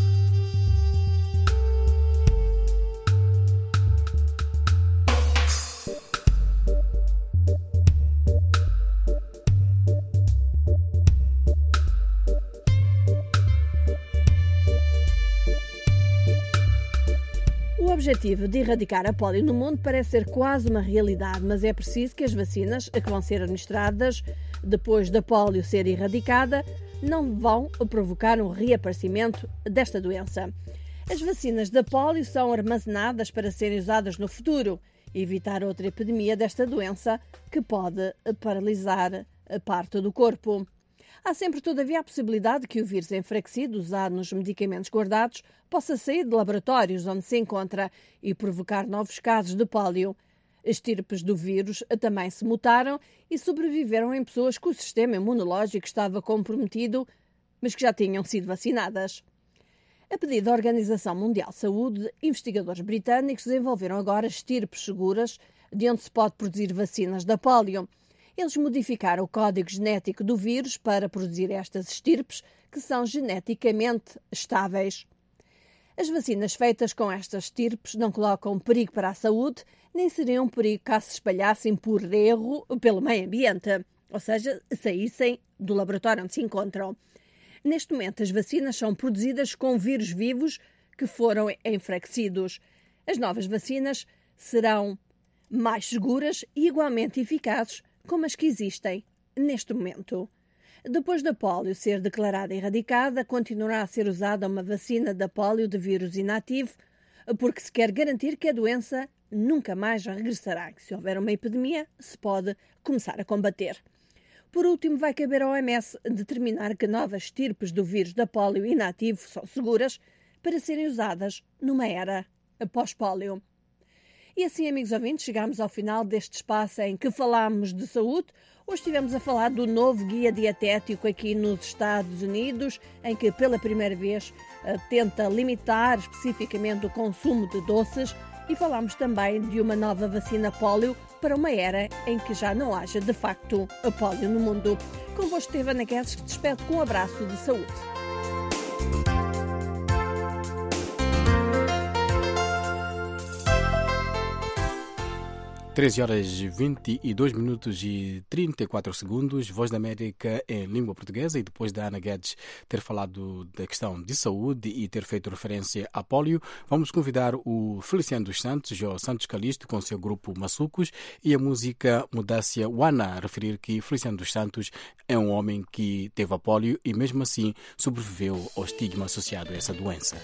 O objetivo de erradicar a polio no mundo parece ser quase uma realidade, mas é preciso que as vacinas que vão ser administradas depois da polio ser erradicada não vão provocar um reaparecimento desta doença. As vacinas da polio são armazenadas para serem usadas no futuro e evitar outra epidemia desta doença que pode paralisar a parte do corpo. Há sempre, todavia, a possibilidade que o vírus enfraquecido usado nos medicamentos guardados possa sair de laboratórios onde se encontra e provocar novos casos de pólio. Estirpes do vírus também se mutaram e sobreviveram em pessoas que o sistema imunológico estava comprometido, mas que já tinham sido vacinadas. A pedido da Organização Mundial de Saúde, investigadores britânicos desenvolveram agora estirpes seguras de onde se pode produzir vacinas da pólio. Eles modificaram o código genético do vírus para produzir estas estirpes, que são geneticamente estáveis. As vacinas feitas com estas estirpes não colocam perigo para a saúde, nem seriam um perigo caso se espalhassem por erro pelo meio ambiente, ou seja, saíssem do laboratório onde se encontram. Neste momento, as vacinas são produzidas com vírus vivos que foram enfraquecidos. As novas vacinas serão mais seguras e igualmente eficazes como as que existem neste momento. Depois da polio ser declarada erradicada, continuará a ser usada uma vacina da polio de vírus inativo, porque se quer garantir que a doença nunca mais regressará. Se houver uma epidemia, se pode começar a combater. Por último, vai caber à OMS determinar que novas estirpes do vírus da polio inativo são seguras para serem usadas numa era pós-polio. E assim, amigos ouvintes, chegamos ao final deste espaço em que falámos de saúde. Hoje estivemos a falar do novo guia dietético aqui nos Estados Unidos, em que pela primeira vez tenta limitar especificamente o consumo de doces, e falámos também de uma nova vacina polio para uma era em que já não haja de facto a polio no mundo. Convosco esteve Ana Guedes, que te despede com um abraço de saúde. 13 horas 22 minutos e 34 segundos, Voz da América em língua portuguesa, e depois da Ana Guedes ter falado da questão de saúde e ter feito referência à polio, vamos convidar o Feliciano dos Santos, ou Santos Calixto, com seu grupo Maçucos, e a música Mudácia Wana, a referir que Feliciano dos Santos é um homem que teve a polio e mesmo assim sobreviveu ao estigma associado a essa doença.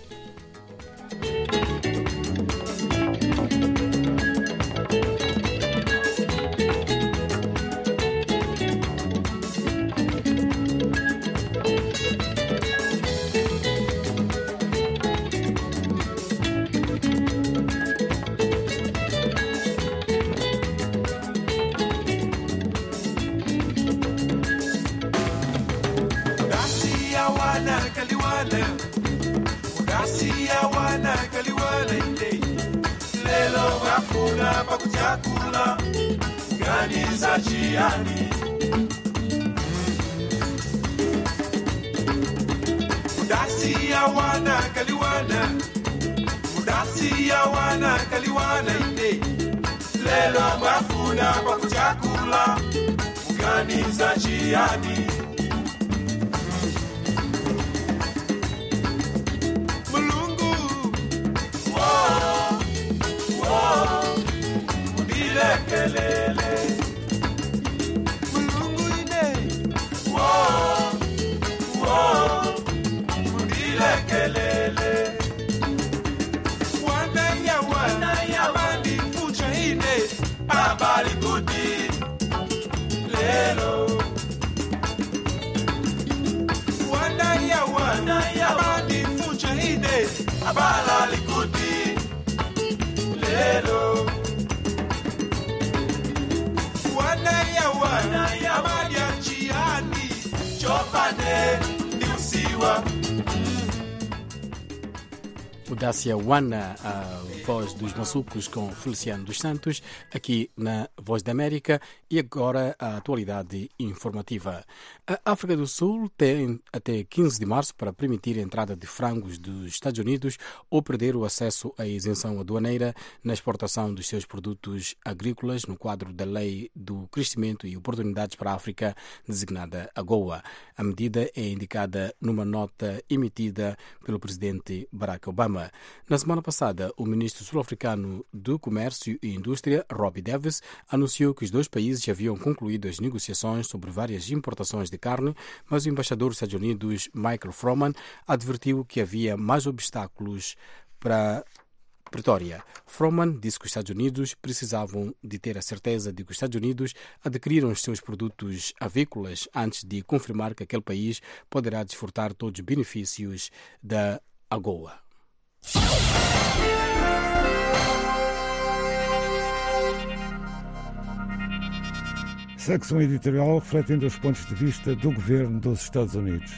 Pakuchakula gani za jiani Mudasi ya wana kaliwana, mudasi ya wana kaliwana ine. Lelo mwafuna kwa kuchakula, mugani za jiani. Mulungu, wow, wow, mudile kelele. Mulungu ine, wow, wow, mudile kelele. Wana ya bandi fucha ine, abali gudi lelo. Wana ya bandi fucha ine, abali gudi lelo. Wana ya bandi achiani, chopane ni usiwa. Mudasi Wana, a voz dos Maçucos com Feliciano dos Santos, aqui na Voz da América. E agora a atualidade informativa. A África do Sul tem até 15 de março para permitir a entrada de frangos dos Estados Unidos ou perder o acesso à isenção aduaneira na exportação dos seus produtos agrícolas no quadro da Lei do Crescimento e Oportunidades para a África, designada AGOA. A medida é indicada numa nota emitida pelo presidente Barack Obama. Na semana passada, o ministro sul-africano do Comércio e Indústria, Robbie Davis, anunciou que os dois países já haviam concluído as negociações sobre várias importações de carne, mas o embaixador dos Estados Unidos, Michael Froman, advertiu que havia mais obstáculos para Pretória. Froman disse que os Estados Unidos precisavam de ter a certeza de que os Estados Unidos adquiriram os seus produtos avícolas antes de confirmar que aquele país poderá desfrutar todos os benefícios da AGOA. Secção editorial refletindo os pontos de vista do governo dos Estados Unidos.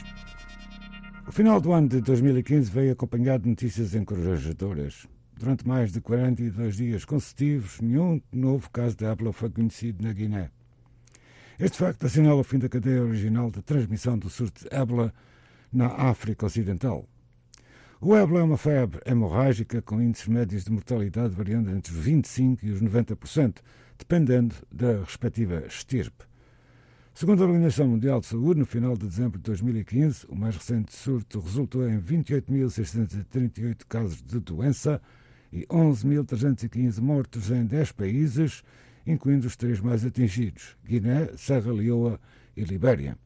O final do ano de 2015 veio acompanhado de notícias encorajadoras. Durante mais de 42 dias consecutivos, nenhum novo caso de ébola foi conhecido na Guiné. Este facto assinala o fim da cadeia original de transmissão do surto de ébola na África Ocidental. O ébola é uma febre hemorrágica com índices médios de mortalidade variando entre os 25% e os 90%, dependendo da respectiva estirpe. Segundo a Organização Mundial de Saúde, no final de dezembro de 2015, o mais recente surto resultou em 28.638 casos de doença e 11.315 mortos em 10 países, incluindo os 3 mais atingidos, Guiné, Serra Leoa e Libéria.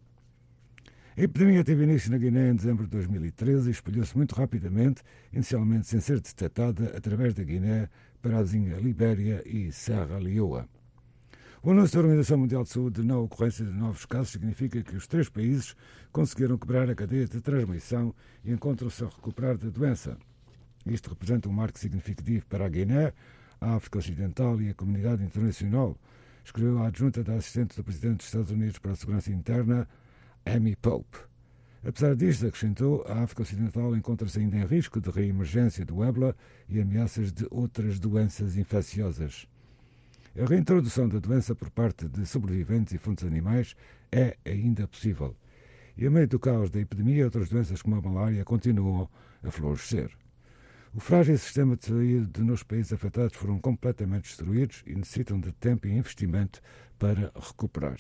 A epidemia teve início na Guiné em dezembro de 2013 e espalhou-se muito rapidamente, inicialmente sem ser detectada, através da Guiné para a vizinha Libéria e Serra Leoa. O anúncio da Organização Mundial de Saúde de não ocorrência de novos casos significa que os 3 países conseguiram quebrar a cadeia de transmissão e encontram-se a recuperar da doença. Isto representa um marco significativo para a Guiné, a África Ocidental e a comunidade internacional, escreveu a adjunta da assistente do Presidente dos Estados Unidos para a Segurança Interna, Amy Pope. Apesar disto, acrescentou, a África Ocidental encontra-se ainda em risco de reemergência do ébola e ameaças de outras doenças infecciosas. A reintrodução da doença por parte de sobreviventes e fontes animais é ainda possível. E, a meio do caos da epidemia, outras doenças como a malária continuam a florescer. O frágil sistema de saúde nos países afetados foram completamente destruídos e necessitam de tempo e investimento para recuperar.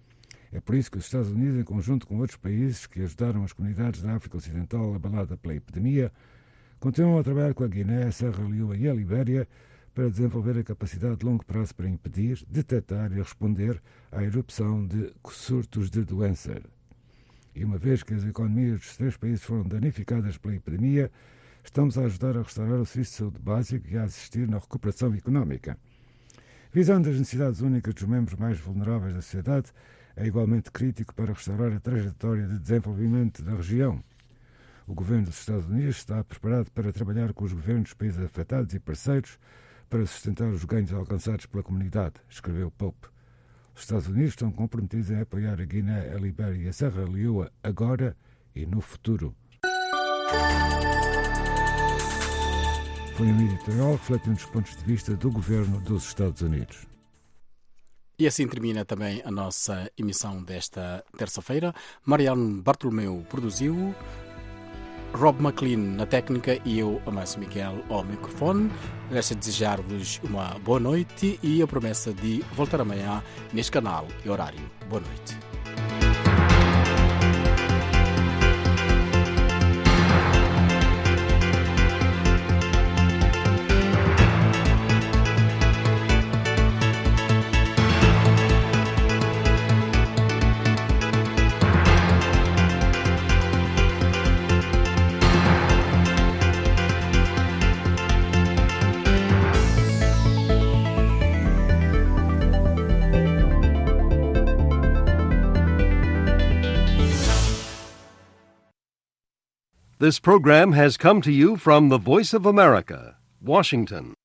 É por isso que os Estados Unidos, em conjunto com outros países que ajudaram as comunidades da África Ocidental abalada pela epidemia, continuam a trabalhar com a Guiné, a Serra Leoa e a Libéria para desenvolver a capacidade de longo prazo para impedir, detectar e responder à erupção de surtos de doença. E uma vez que as economias dos 3 países foram danificadas pela epidemia, estamos a ajudar a restaurar o serviço de saúde básico e a assistir na recuperação económica. Visando as necessidades únicas dos membros mais vulneráveis da sociedade, é igualmente crítico para restaurar a trajetória de desenvolvimento da região. O governo dos Estados Unidos está preparado para trabalhar com os governos dos países afetados e parceiros para sustentar os ganhos alcançados pela comunidade, escreveu Pope. Os Estados Unidos estão comprometidos em apoiar a Guiné, a Libéria e a Serra Leoa agora e no futuro. Foi um editorial refletindo os pontos de vista do governo dos Estados Unidos. E assim termina também a nossa emissão desta terça-feira. Mariano Bartolomeu produziu, Rob McLean na técnica e eu, Amácio Miguel, ao microfone. Resta desejar-vos uma boa noite e a promessa de voltar amanhã neste canal e horário. Boa noite. This program has come to you from the Voice of America, Washington.